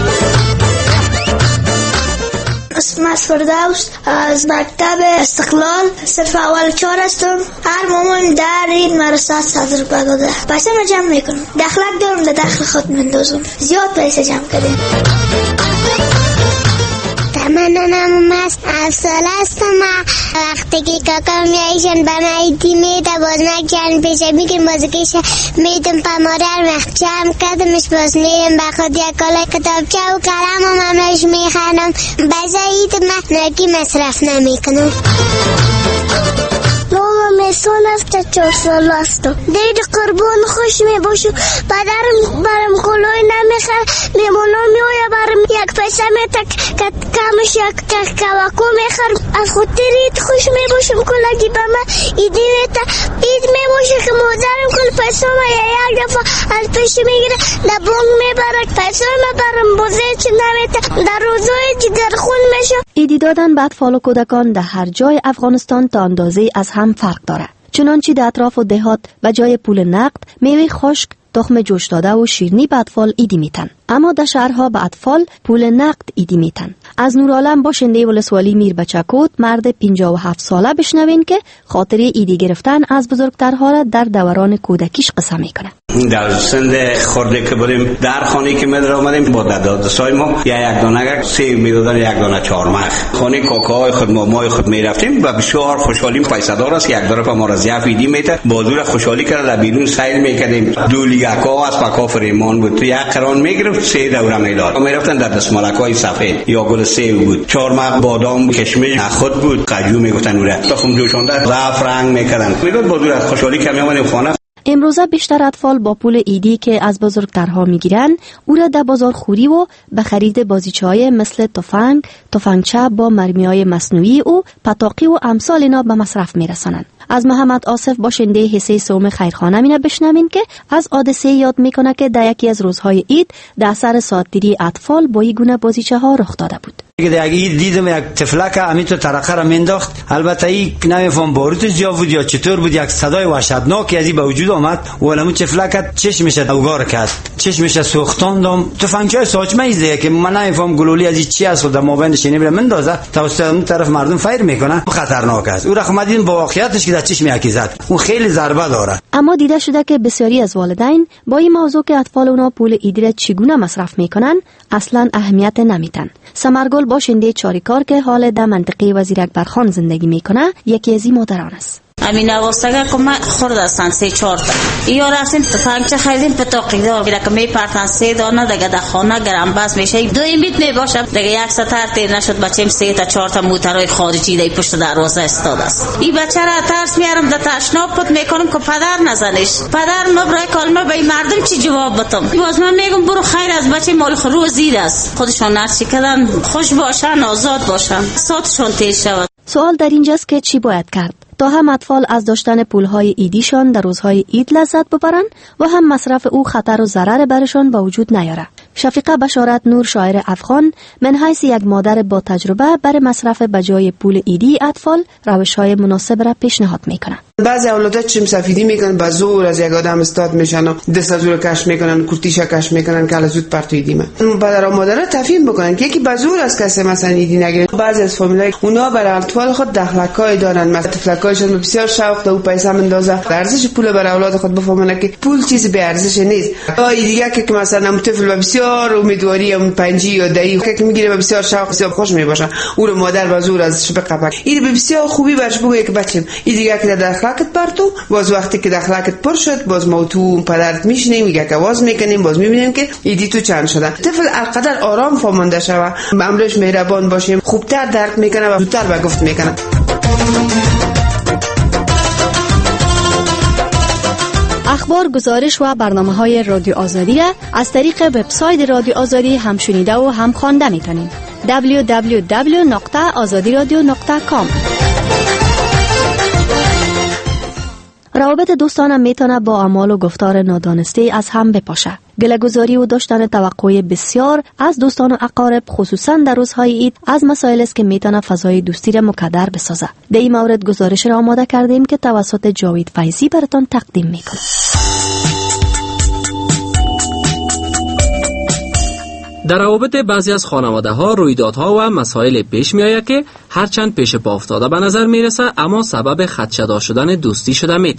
اسم فردوس از مکتب استقلال صرف اول 4 هستم. هر مامان در این مرسات صدر بگوده پیسه ما جمع میکنم. دخلک دارم در دخل خود مندازم. زیاد پیسه جمع کردیم. من نامم است افسال هستم. وقتی که کاکا میایشن به من ایدی میده باز نکن پیشه میگیم بازکش میدم پا مادر مخچم کدمش باز میرم به خود یک کالا کتابچه و کلم و ممنش میخنم بزا اید من نکی مصرف نمیکنم. نامم احسان است که 4 سال هستم. دید قربان خوش می باشم. پدرم برم کلوی نمیخواه میمونا میویا برم یک پیسه میتک کمش یک کواکو میخوام از خود دید خوش می باشم کلگی به من ایدی میتا اید می باشه که مادرم کل پیسه ما یک دفعه از پیش میگیره در بانک میبرد پیسه ما برم بازه چی نمیتا در روزای جگر خون میشه. ایدی دادن به اطفال و کودکان در هر جای افغانستان تا اندازه از هم فرق داره. چنانچه در اطراف و دهات و جای پول نقد میوه خشک، تخم جوش داده و شیرنی به اطفال ایدی میتن، اما در شهرها به اطفال پول نقد ایدی میتن. از نورعالم باشنده ولسوالی میر بچکوت مرد 57 ساله بشنوین که خاطره ایدی گرفتن از بزرگترها را در دوران کودکیش قصه میکنه. در سند خورده که بریم در خانه که مدر آمدیم با دادسای ما یک دانه سیب میدادن یک دانه چهارمغز خانه کاکاهای خود مامای خود میرفتیم و بسیار خوشحالیم. پیسه دار است یک طرف ما را ضعف ایدی میته بازور خوشحالی کرد در بیرون سیل میکردیم. دو لیگاکا از پکا فریمان بود تو یک قران میگرفت 3 دوره میداد. میرفتن در دستمالکای سفید یا گل سیب بود چهارمغز بادام کشمش خود بود قجو میگفتن اون تخم جوشانده ضعف رنگ میکردن میگفت بازور خوشحالی که میامدیم خانه. امروزه بیشتر اطفال با پول ایدی که از بزرگترها میگیرن او را در بازار خوری و به خرید بازیچه‌های مثل تفنگ، تفنگچه با مرمی‌های مصنوعی و پتاقی و امثال اینا به مصرف میرسانند. از محمد آصف باشنده حصه سوم خیرخانه مینا بشنوین که از حادثه یاد میکنه که در یکی از روزهای عید در اثر ساعتگیری اطفال با این گونه بازیچه‌ها رخ داده بود. دیگه دیدم یک تفلک همین تو ترقه را مینداخت. البته این نمیفهم باروتش یا بود یا چطور بود یک صدای وحشتناکی از این به وجود آمد و علمو تفلک چشمش اوگار کرد چشمش سوختاندم. تفنگچه ساچمه ایزه که من نمیفهم گلولی از این چی است در مابین شینی بره مندازه توسط اون طرف مردم فیر میکنه خطرناک است. او را خمدین با واقعیتش که در چشم یکی زد اون خیلی ضربه داره. اما دیده شده که بسیاری از والدین با این موضوع که اطفال اونا پول ایدی را چگونه مصرف میکنن اصلا اهمیت نمیدن. سمرگل باشنده چاریکار که حال در منطقه وزیر اکبرخان زندگی میکنه یکی از این مادران است. امین واسطه که ما خورد هستن 3-4 تا یا رفتیم تفنگچه خریدیم پتاقی دار که میپرتن 3 دانه دیگه در خانه گرم بس میشه 2 میت میباشه دیگه یک ساعت تیر نشد بچه‌م 3 تا 4 تا موترای خارجی دی پشت دروازه استاد است. این بچه را ترس میارم در تشناب پد میکنم که پدر نزنش پدر مبرای کلمه به مردم چی جواب بدم. باز من میگم برو خیر از بچه مال خروز زیر است خودشون نرسی کردن خوش باشن آزاد باشن ساعتشون تیر شود. سوال در اینجاست که چی باید کرد تا هم اطفال از داشتن پولهای ایدیشان در روزهای عید لذت ببرند و هم مصرف او خطر و ضرر برشان به وجود نیاره. شفیقه بشارت نور شاعر افغان من حیث یک مادر با تجربه برای مصرف بجای پول ایدی اطفال روش‌های مناسب را پیشنهاد میکنه. بعضی اولادات چم سفیدی میکنن با زور از یک آدم استاد میشن و دست از زور کش میکنن کورتیشا کش میکنن که زود پرتو ایدی من پدر و مادرها تفهیم بکنن که یکی با زور از کسی مثلا ایدی نگیره. بعضی از فامیلای اونا برای اطفال خود دخلکای دارن مثلا تفلکایشون بسیار شوق دو پیسه مندازه ارزش پول برای اولاد خود بفهمن که پول چیزی به ارزش نیست. این دیگه که مثلا طفل بسیار امیدواری اون پنجی یا دایی که میگیره بسیار شوق بسیار خوش میباشه او مادر با زور از شب قپک این بسیار خوبی برش بگه که بچم این دیگه که دخلکت پرتو باز وقتی که دخلکت پر شد باز ما تو پدرت میشنیم میگه که آواز میکنیم باز میبینیم که ایدی تو چند شده. طفل القدر آرام فهمنده شوه امرش مهربان باشیم خوبتر درک میکنه و زودتر به گفت میکنه. اخبار، گزارش و برنامه‌های رادیو آزادی را از طریق وبسایت رادیو آزادی هم شنیده و هم خوانده می‌تونید. www.azadiradio.com. روابط دوستانم میتونه با اعمال و گفتار نادانسته از هم بپاشه. گله‌گذاری و داشتن توقع بسیار از دوستان و اقارب خصوصا در روزهای عید از مسائل است که میتونه فضای دوستی را مکدر بسازه. در این مورد گزارش را آماده کردیم که توسط جاوید فیضی براتون تقدیم میکنه. در روابط بعضی از خانواده‌ها رویدادها و مسائل پیش می‌آید که هرچند پیش پا افتاده به نظر میرسه اما سبب خدشه‌دار شدن دوستی شده میتونه.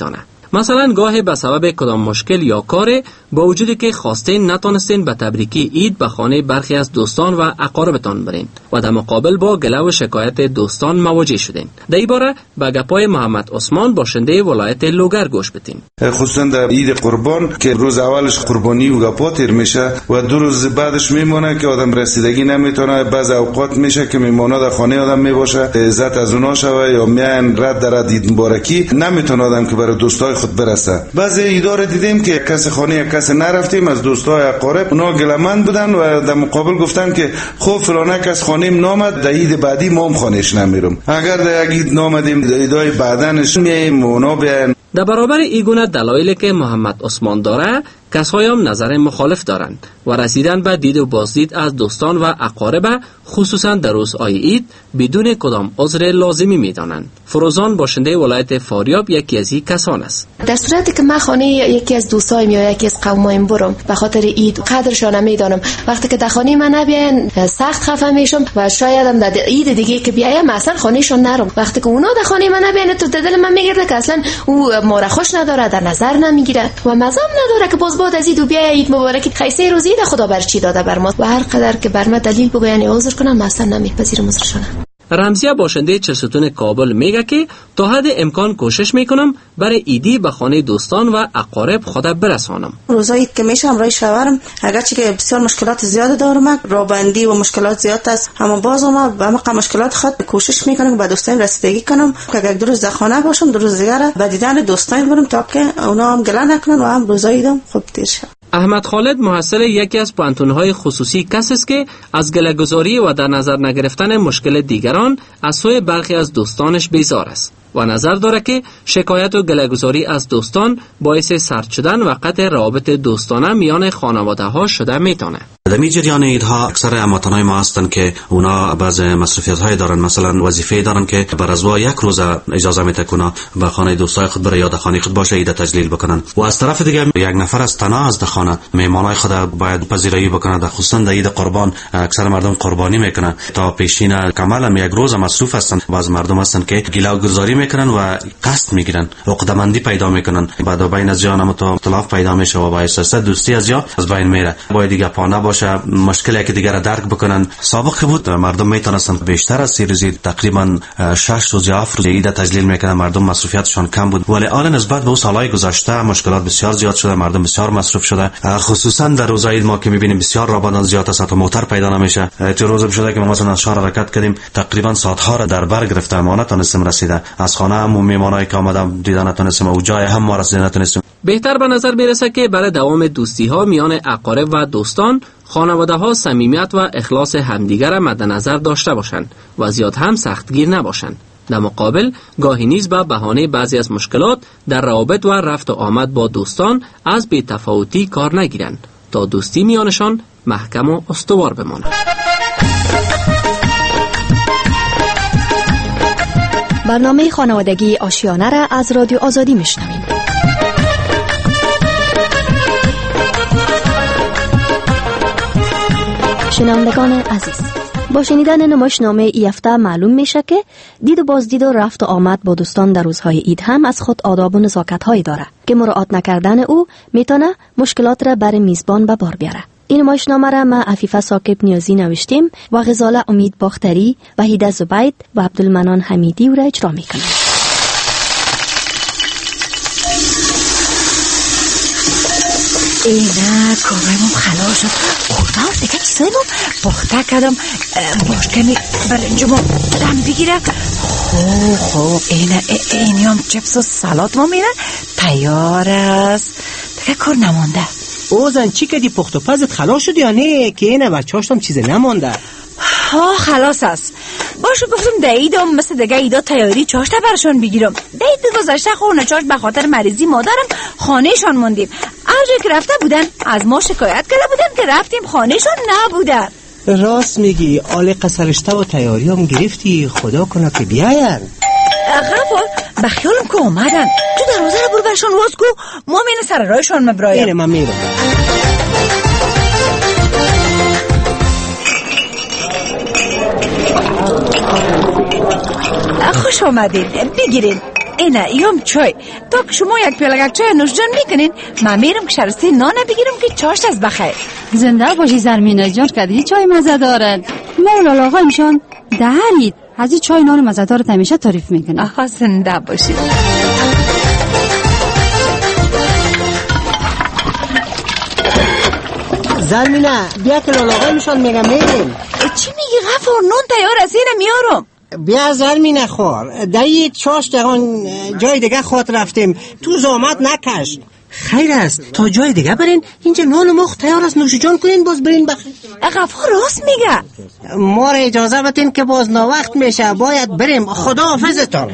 مثلا گاهی به سبب کدام مشکل یا کار با وجودی که خواستین نتونستین به تبریکی عید به خانه برخی از دوستان و اقاربتان برین و در مقابل با گله و شکایت دوستان مواجه شدین. در این باره به گپای محمد عثمان باشنده ولایت لوگر گوش بدین. خصوصا در عید قربان که روز اولش قربانی و گپا تیر میشه و 2 روز بعدش میمونه که آدم رسیدگی نمیتونه، بعض اوقات میشه که میمونه در خانه آدم میباشه، عزت از اونا شوه یا میان رد در عید مبارکی نمیتونه آدم که برای دوستای خود برسه. بعضی ایدار دیدیم که کسی خانه کسی نرفتیم، از دوستای اقارب اونا گلمند بودن و در مقابل گفتن که خب فلانه کس خانیم نامد، در عید بعدی ما هم خانهش نمیرم. اگر در عید نامدیم در عیدای بعدنش میایم اونا بیان. در برابر این گونه دلایلی که محمد عثمان داره، کسایی هم نظر مخالف دارند و رسیدن به دید و بازدید از دوستان و اقارب خصوصا در روزهای عید بدون کدام عذر لازمی میدانند. فروزان باشنده ولایت فاریاب یکی از این کسان است. در صورتی که من خانه یکی از دوستایم یا یکی از قومایم برم به خاطر عید قدرشان نمیدانم، وقتی که در خانه من نبیان سخت خفه میشم و شاید هم در عید دیگه که بیایم اصلا خانهشون نرم. وقتی که اونا در خانه من نبیان تو دل من میگرده که اصلا او ما را خوش نداره، در نظر نمیگیره و مزه نداره که باز بعد از عید بیا عید مبارک خیسه روزی ده خدا بر چی داده بر ما و هر قدر که بر ما دلیل بگوین عذر کنم اصلا نمیپذیرم عذرشون. رمزیه باشنده چرستون کابل میگه که تا حد امکان کوشش میکنم برای عیدی به خانه دوستان و اقارب خدا برسانم. روزایی که میشم رای شوهرم اگرچه که بسیار مشکلات زیاد دارم، رابندی و مشکلات زیاد است، اما باز ما به موقع مشکلات خود کوشش میکنم به دوستایم رسیدگی کنم که اگر 2 روز در خانه باشم 2 روز دیگه به دیدن دوستایم برم تا که اونا هم گله نکنن و هم روزای عیدم خوب تیر شه. احمد خالد محصل یکی از پانتون‌های خصوصی کسی است که از گله‌گذاری و در نظر نگرفتن مشکل دیگران از سوی برخی از دوستانش بیزار است و نظر داره که شکایت و گله‌گذاری از دوستان باعث سرد شدن و قطع روابط دوستانه میان خانواده‌ها شده میتونه. در می جریان عیدها اکثر هموطنان ما هستند که اونا بعض مسئولیت‌های دارن، مثلا وظیفه دارن که بر از 1 روز اجازه میده که اونا به خانه دوستای خود بره یا در خانه خود باشه عید تجلیل بکنن و از طرف دیگه یک نفر از تنها از خانه مهمانای خود باید پذیرایی بکنه. خصوصا در عید قربان اکثر مردم قربانی میکنن تا پیشین کاملا 1 روز مصروف هستن. بعض مردم هستن که گلاوگذاری میکنن و قصد میگیرن، عقده‌مندی پیدا میکنن، بعد بین از جان تو اختلاف پیدا میشه و باعث دوستی از جا از بین میره. باید دیگه پانه باشه، مشکلی که دیگر درک بکنن. سابق بود مردم میتونستن بیشتر از 3 روز تقریبا 6 روز یا 7 روز عید تجلیل میکنن، مردم مصروفیتشون کم بود، ولی الان نسبت به اون سالهای گذشته مشکلات بسیار زیاد شده، مردم بسیار مصروف شده. خصوصا در روزهای عید ما که میبینیم بسیار رابطان زیاد است، موتر پیدا نمیشه. تو روز شده که ما مثلا از شهر حرکت کردیم تقریبا ساعت‌ها را در بر گرفته، ما نتونستیم رسیده از خانه هم میمونای که آمدم دیدن نتونستیم و جای هم ما رسیدن نتونستیم. بهتر به نظر میرسه که برای دوام دوستی ها میان اقارب و دوستان خانواده ها صمیمیت و اخلاص همدیگر را مد نظر داشته باشند و زیاد هم سختگیر نباشند. در مقابل گاهی نیز به بهانه بعضی از مشکلات در روابط و رفت و آمد با دوستان از بی‌تفاوتی کار نگیرند تا دوستی میانشان محکم و استوار بماند. برنامه خانوادگی آشیانه را از رادیو آزادی میشنویم. شنوندگان عزیز، با شنیدن نمایشنامه ای هفته معلوم میشه که دید و بازدید و رفت و آمد با دوستان در روزهای عید هم از خود آداب و نزاکت‌هایی داره که مراعات نکردن او میتونه مشکلات را بر میزبان به بار بیاره. این نمایشنامه را ما عفیفه ثاقب نیازی نوشتیم و غزاله امید باختری، وحیده زبید و عبدالمنان حمیدی او را اجرا میکنیم. اینا کارایمون خلاص شد. خوردم دیگه چیزایمون پخته کردم باش کمی برنجمو دم بگیرم. خوب اینی هم چپس و سلات ما میرن تیار است دیگه، کار نمانده. اوزن چی کردی؟ پخت و پزت خلاص شد یا نه؟ که اینه بچه‌هاشتم چیز نمانده. ها خلاص است. باشه گفتم دیدم مثل دیگه ایدا تیاری چاشته برشان بگیرم. دید گذاشته خورنه چاشت به خاطر مریضی مادرم خانهشان موندیم. هر که رفته بودن از ما شکایت کرده بودن که رفتیم خانهشان نبودن. راست میگی، آل قصرشته و تیاری هم گرفتی، خدا کنه که بیاین. غفار به خیالم که اومدن. تو دروازه رو برو برشان واز کو، ما مینه سر رایشان مبرایم. اینه من میرم. خوش آمدین، بگیرین. اینه ایام چای. تا که شما یک پیالگک چای نوشجان میکنین من میرم که شرسته نان بگیرم که چاشت از بخیر. زنده باشی زرمینه جان که دی چای مزه دارد. مولا آقا امشان دهرید از این چای نان مزه دارد همیشه تعریف میکنه. آخا زنده باشی. زرمینه بیا که لالا آقا امشان میگم میریم. چی میگی غفور؟ نان تیار از اینه میارم. بیا زرمینه خور در یه چاش دهان جای دیگه خود رفتیم تو زحمت نکش. خیر است تا جای دیگه برین اینجا نان مخ تیار است نوش جان کنین باز برین بخیر. غفور راست میگه. ما را اجازه بدین که باز ناوقت میشه باید بریم. خدا حافظتان.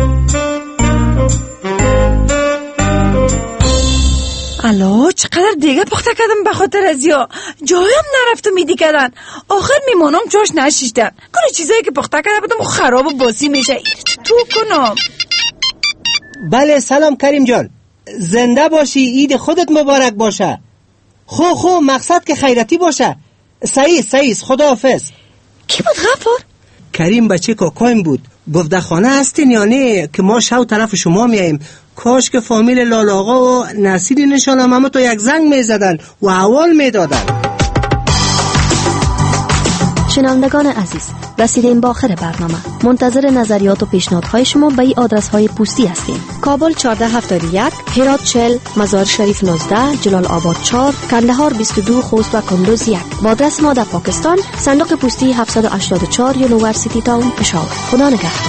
الا چقدر دیگه پخته کردم به خاطر از یا جایم نرفت و میدی کردن آخر میمانم چاش نشیشتن کنه چیزایی که پخته کرده بدم خراب و باسی میشه. تو کنم. بله سلام کریم جان زنده باشی عید خودت مبارک باشه. خو مقصد که خیرتی باشه. سعید خدا حافظ. کی بود غفور؟ کریم بچه کاکایم بود گفت در خانه هستین یا نه که ما شو طرف شما میاییم. کاش که فامیل لالا آقا و نصیری نشان همه تو یک زنگ میزدن و احوال میدادن. شنوندگان عزیز رسیدیم با آخر برنامه. منتظر نظریات و پیشنهادهای شما به این آدرس های پستی هستیم. کابل 1471 هرات 40 مزار شریف 19 جلال آباد 4 کندهار 22 خوست و کندوز 1. با آدرس ما در پاکستان صندوق پستی 784 یونیورسیتی تاون پشاور. خدا نگهدار.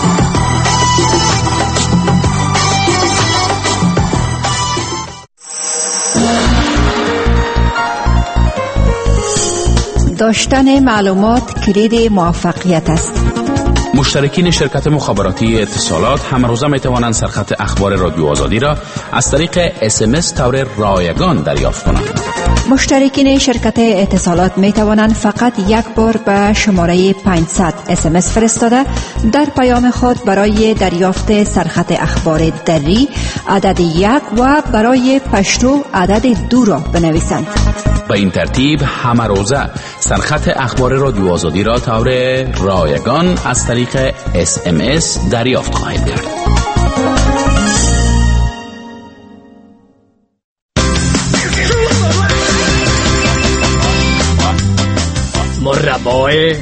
داشتن معلومات کلید موفقیت است. مشترکین شرکت مخابراتی اتصالات همروزه می توانند سرخط اخبار رادیو آزادی را از طریق SMS طور رایگان دریافت کنند. مشترکین شرکت اتصالات می توانند فقط یک بار به شماره 500 SMS فرستاده در پیام خود برای دریافت سرخط اخبار دری عدد 1 و برای پشتو عدد 2 را بنویسند. به این ترتیب همه روزه سرخط اخبار رادیو آزادی را طور رایگان از طریق SMS دریافت خواهید کرد. مربای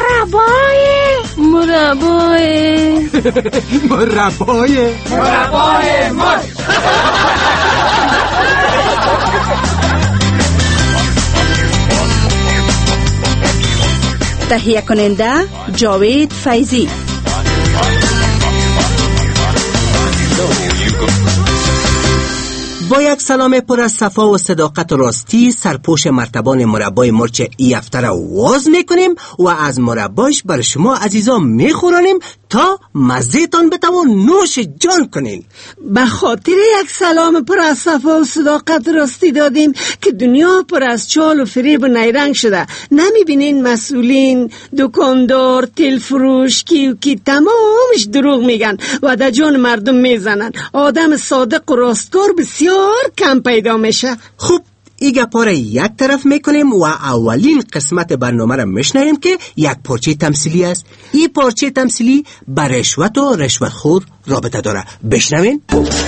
تهیه کننده جاوید فیضی. با یک سلام پر از صفا و صداقت و راستی سرپوش مرتبان مربای مرچ ای هفته را واز میکنیم و از مرباش بر شما عزیزان میخورانیم تا مزه‌تان بتوان نوش جان کنین. به خاطر یک سلام پر از صفا و صداقت راستی دادیم که دنیا پر از چال و فریب و نیرنگ شده. نمیبینین مسئولین، دکاندار، تلفروش کی تمامش دروغ میگن و در جان مردم میزنن. آدم صادق و راستکار بسیار کم پیدا میشه. خوب این گپا را یک طرف میکنیم و اولین قسمت برنامه را میشنویم که یک پارچه تمثیلی است. این پارچه تمثیلی با رشوت و رشوتخور رابطه داره. بشنوین.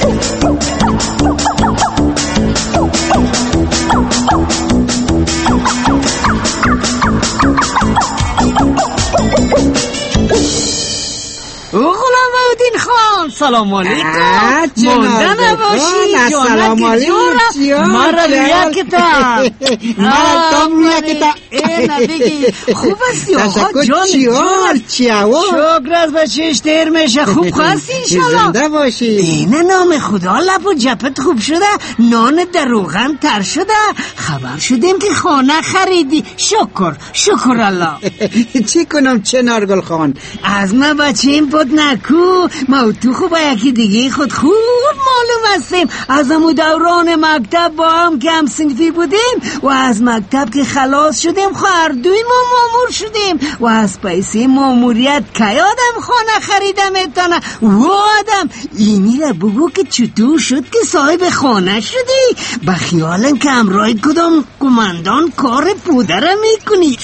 غلام الدین خان سلام علیکم. مونده نباشی سلام علیکم. مرا رویکتا اینا بگی خوب هستی آقا جان شکر از بچهش دیر میشه. خوب خواستی انشالله زنده باشی. اینه نام خدا لب و جپت خوب شده نان در روغن تر شده. خبر شدیم که خانه خریدی. شکر الله. چی کنم چه نارگل خان از من بچهیم بود نکو ما تو خوب یکی دیگه خود خوب معلوم هستیم. از همون دوران مکتب با هم که هم صنفی بودیم و از مکتب که خلاص شدیم هر دوی ما مامور شدیم و از پیسه ماموریت که آدم خانه خریدم اتانه و آدم اینی را بگو که چطور شد که صاحب خانه شدی. به خیالن که امرای کدام قماندان کار پودره میکنی.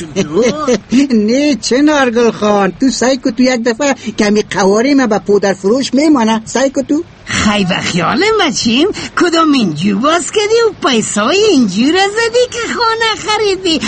نه چه نارگل خان تو سعی که تو یک دفعه کمی قواری ما با پودر فروش میمانی میمانه. سعی کو تو خی بخیال مچیم کدام اینجور باز کردی و پیسای اینجور زدی که خانه خریدی؟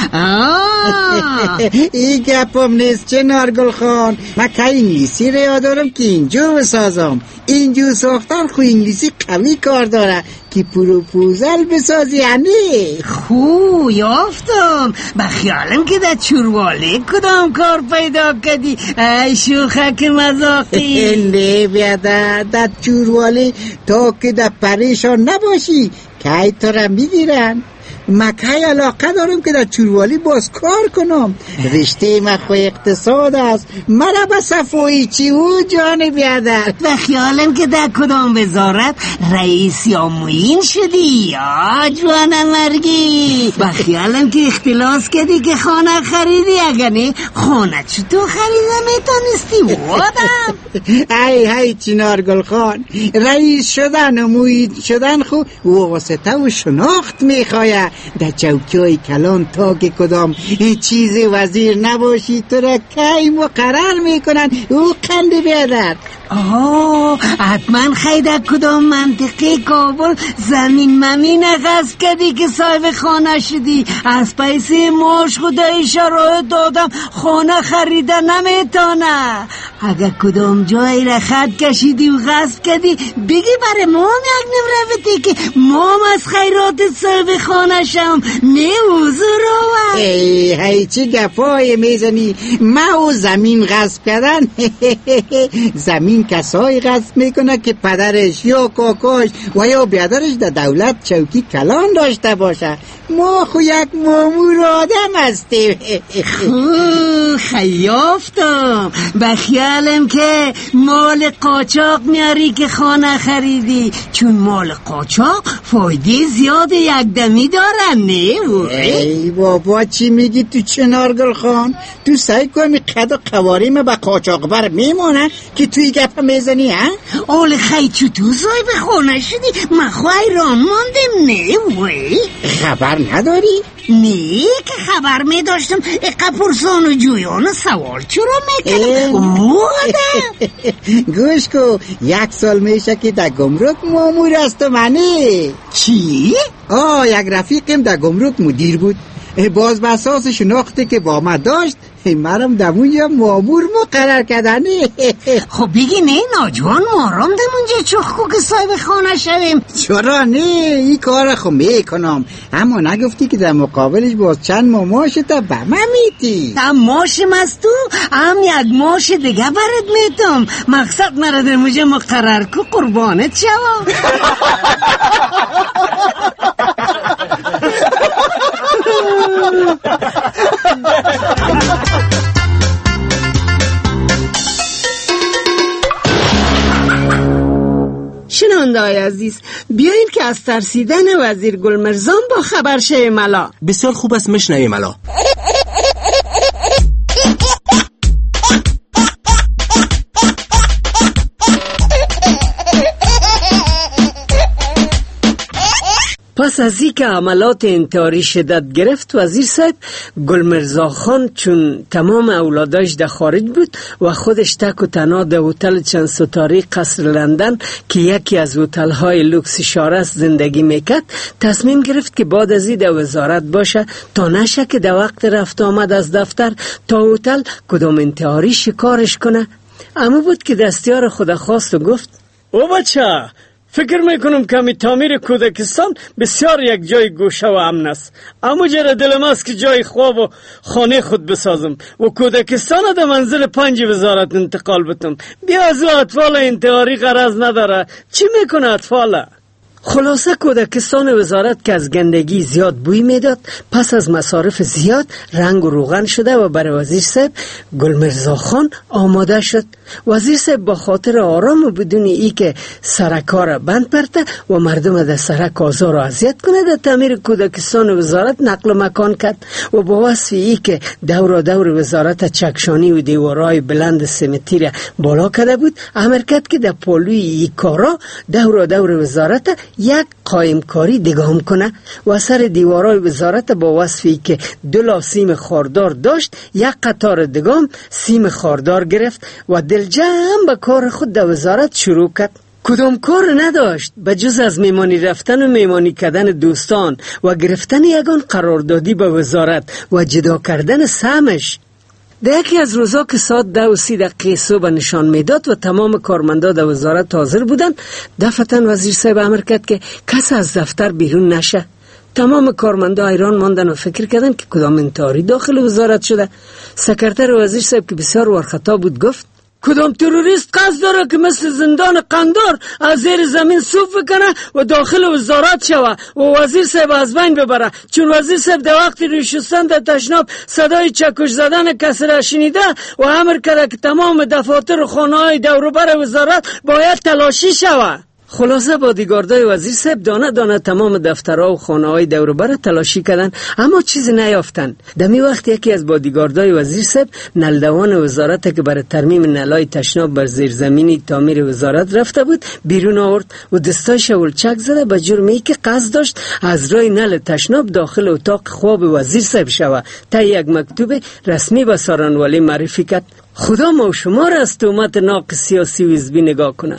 این گپم نیست چنار گل خان. من که انگلیسی رو دارم که اینجور بسازم. اینجور ساختن خو انگلیسی قوی کار داره که پروپوزل بسازی یعنی. خو یافتم بخیالم که در چوروالی کدام کار پیدا کردی. ای شوخک مذاقی. نه بیادر در چوروالی تا که در پریشان نباشی که تو را میگیرن. مکه علاقه دارم که در چوروالی باز کار کنم. رشته مخو اقتصاد است. مرا به صفایی چی او جان بیادر. و خیالم که در کدام وزارت رئیس یا معین شدی یا جوان مرگی. و خیالم که اختلاس کردی که خانه خریدی. اگر نه خانه چطور خریده میتونستی وادم. ای چنار گل خان، رئیس شدن و معین شدن خو واسطه و شناخت میخواه. در چوکیای کلان تا که کدام چیز وزیر نباشی تو را کی مقرر میکنن او قند بیادر. حتما خیده کدام منطقه کابل زمین ممین غصب کردی که صاحب خانه شدی. از پیسه ماش خدای شرایط دادم خانه خریده نمیتونه. اگر کدام جایی را خط کشیدی و غصب کردی بگی برای ما یک نمروتی که ما از خیرات صاحب خانه شم نه حضور آور. هی چی گفای میزنی؟ ما و زمین غصب کردن؟ زمین کسایی غصب میکنه که پدرش یا کاکاش و یا بیادرش در دولت چوکی کلان داشته باشه. ما خو یک مامور آدم هستیم. خیافتم بخیالم که مال قاچاق میاری که خانه خریدی، چون مال قاچاق فایده زیاد یک دمی دارن. نه ای بابا چی میگی تو چنارگل خان؟ تو سعی کنی قد و قواریم به قاچاق بر میمونه که توی گپ میزنی ها؟ آل خی چطور صاحب خانه شدی؟ من خواهی ماندم. نه وی خبر نداری؟ نه که خبر می داشتم اقا و جویان سوال چرا میکنم؟ گوش کو، 1 سال میشه که در گمرک مامور است منی. چی؟ یک رفیقم در گمرک مدیر بود. باز به اساس شناختی که با ما داشت مرم دمونجا مامور مقرر کردنی. خب بگی نه ناجوان مارم دمونجا چخکو که صاحب خانه شویم. چرا نه، این کار خو میکنم، اما نگفتی که در مقابلش باز چند ماشتا به من میتی. تا ماشم از تو هم یک ماش دیگه برد میتم. مقصد مرا دمونجا مقرر که قربانت شوم. شنونده‌های عزیز، بیایید که از ترسیدن وزیر گلمرزان با خبر شویم ملا. بسیار خوب است، مشنویم ملا. پس از این که عملات انتحاری شدت گرفت، وزیر صاحب گلمرزا خان چون تمام اولاداش در خارج بود و خودش تک و تنها در هتل چند ستاره قصر لندن که یکی از هتل‌های لوکس شهر است زندگی میکرد، تصمیم گرفت که بعد از این در وزارت باشه تا نشه که در وقت رفت آمد از دفتر تا هتل کدام انتحاری شکارش کنه. اما بود که دستیار خود خواست و گفت: او بچه، فکر میکنم کمی تعمیر کودکستان بسیار یک جای گوشه و امن است، اما جره دلم است که جای خواب و خانه خود بسازم و کودکستان در منزل 5 وزارت انتقال بتم. بیا از اطفال انتحاری غرض نداره، چی میکنه اطفاله؟ خلاصه کودکستان وزارت که از گندگی زیاد بوی میداد، پس از مصارف زیاد رنگ و روغن شده و برای وزیر صاحب گلمرزا خان آماده شد. وزیر صاحب با خاطر آرام و بدون ای که سرکار بند پرته و مردم در سرک آزار و اذیت کنه، در تعمیر کودکستان وزارت نقل مکان کرد و با وصف ای که دور وزارت چکشانی و دیوارای بلند سمتی را بالا کرده بود، امر کرد که در پالوی ای کارا دور وزارت یک قائمکاری دگام کنه و سر دیوارای وزارت با وصفی که 2 سیم خاردار داشت، یک قطار دگام سیم خاردار گرفت و دل دلجم به کار خود در وزارت شروع کرد. کدام کار نداشت به جز از میمانی رفتن و میمانی کردن دوستان و گرفتن یگان قراردادی به وزارت و جدا کردن سهمش. در یکی از روزا که ساعت 10:30 صبح نشان میداد و تمام کارمندا در وزارت حاضر بودن، دفعتاً وزیر صاحب امر کرد که کس از دفتر بیرون نشه. تمام کارمندا حیران ماندن و فکر کردن که کدام انتحاری داخل وزارت شده. سکرتر وزیر صاحب که بسیار ورخطا بود گفت کدام تروریست قصد داره که مثل زندان قندار از زیر زمین سوپ کنه و داخل وزارت شوه و وزیر صاحب از بین ببره. چون وزیر صاحب در وقت روی شستن در تشناب صدای چکش زدن کسی را شنیده و امر کرده که تمام دفاتر و خانه‌های دوروبر وزارت باید تلاشی شوه. خلاصه بادیگاردای وزیر صاحب دانه دانه تمام دفترها و خانه‌های دوروبر تلاشی کردن، اما چیزی نیافتن. دمی وقت یکی از بادیگاردای وزیر صاحب نلدوان وزارت که برای ترمیم نلای تشناب بر زیرزمینی تعمیر وزارت رفته بود بیرون آورد و دستایش ولچک زده به جرمی که قصد داشت از راه نل تشناب داخل اتاق خواب وزیر صاحب شوه تا یک مکتوب رسمی به سارنوالی معرفی کرد. خدا ما و شما را از تهمت ناقص سیاسی و حزبی نگاه کنه.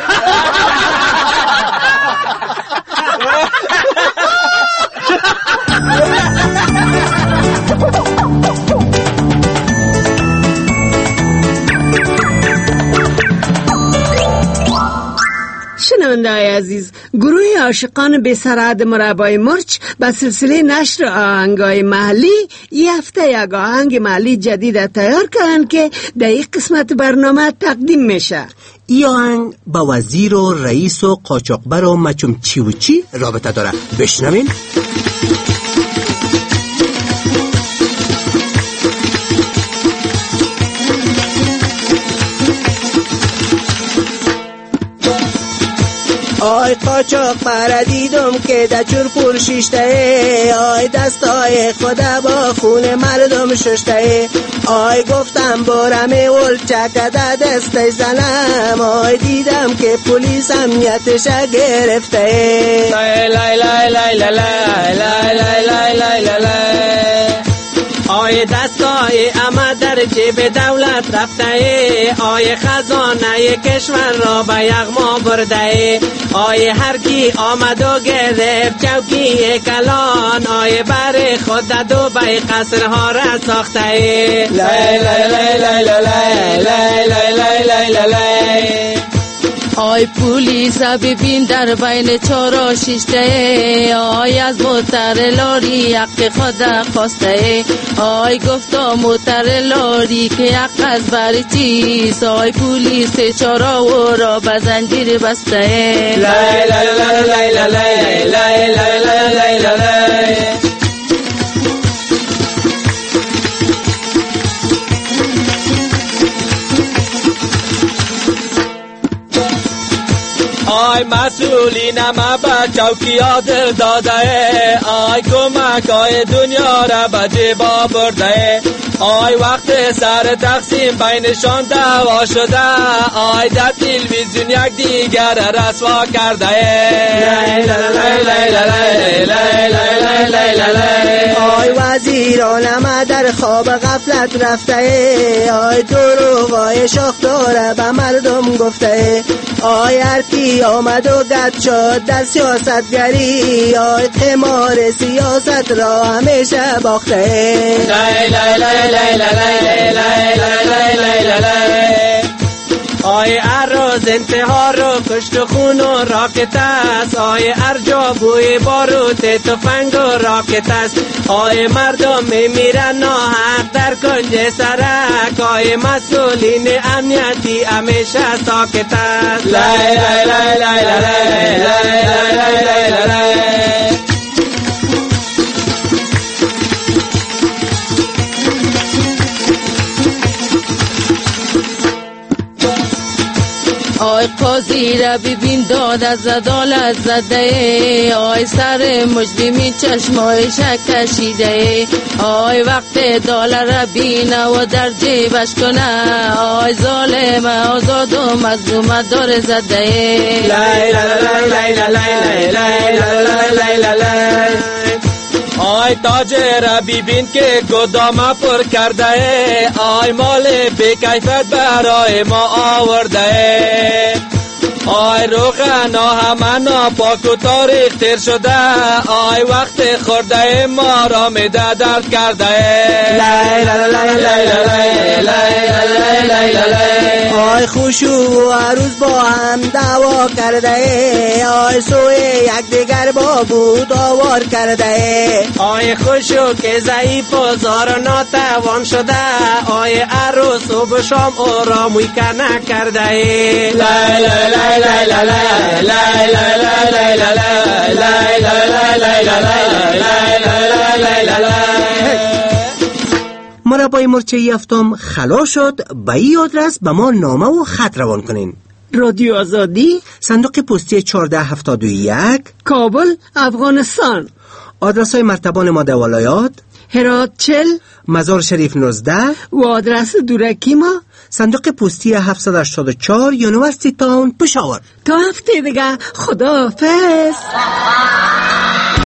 شنونده‌های عزیز، گروه عاشقان بی سرحد مربای مرچ به سلسله نشر آهنگای محلی یه هفته یک آهنگ محلی جدید تیار کردن که در این قسمت برنامه تقدیم میشه. این آهنگ با وزیر و رئیس و قاچاقبر و مچم چی و چی رابطه داره. بشنوین. آی قاچاق برا دیدم که در چور پور شیشته، آی دستای خدا با خون مردم ششته، آی گفتم برم ولچک در دسته زنم، آی دیدم که پلیس امنیتش گرفته. لای لای لای لای لای لای لای لای لای لای. آی دستای اما در جیب دولت رفته، آی خزانه کشور را به یغما برده، آی هر کی آمد و گرفت چوکی کلان، آی بر خود دبی قصرها را ساخته. لای لای لای لای لای لای لای لای لای لای. آی پولیس ببین در بین چارا شیشته، آی از موتر لاری حق خود خواسته، آی گفتا موتر لاری که حق از بر چیست، آی پولیس چارا و را به زنجیر بسته. لای لای لای لای لای لای لای لای لای. آی مسئولین ما با چوکی ها دل داده، آی کمک های دنیا را به جیبا برده، آی وقت سر تقسیم بینشان دعوا شده، آی در تلویزیون یک دیگر رسوا کرده. لای لای لای لای لای لای لای. آی وزیران ما در خواب غفلت رفته، آی دروغای شاخ داره به مردم گفته، آی هر کی آمد و گد شد در سیاستگری، آی قمار سیاست را همیشه باخته. لای لای لای لای لای لای لای لای. آی هر روز انتحار و کشت و خون و راکت است، آی هر جا بوی باروت تفنگ و راکت است، آی مردم میمیرن ناحق در کنج سرک، آی مسئولین امنیتی همیشه ساکت است. لای لای لای لای لای لای لای لای. آی قاضی را ببین داد از عدالت زده، آی سر مجرمی چشمایش کشیده، آی وقت دلار را بینه و در جیبش کنه، آی ظالم آزاد و مظلوم دار زده. لای لای لای لای لای لای لای لای لای. آی تاجر ببین که گدام پر کرده ای، آی مال بی‌کیفیت برای ما آورده. آی روغنا همه ناپاک و تاریخ تیر شده، آی وقت خورده ما را میده درد کرده. لای لای لای لای لای لای لای. آی خوشو عروس با هم دعوا کرده، آی سوی یک دیگر با بود آوار کرده. آی خوشو که ضعیف و زار و ناتوان شده، آی عروس و بشام او را مویکنه کرده. لای لای لای لای لای لای لای لای لای لای. مربای مرچه یفتم خلا شد. به این آدرس به ما نامه و خط روان کنین. رادیو آزادی، صندوق پستی 1471، کابل، افغانستان. آدرس های مرتبان ماده ولایات: هرات 40، مزار شریف 19 و آدرس دورکی ما صندوق پستی 784 یونیورسیتی تاون پشاور. تا هفته دیگه، خداحافظ.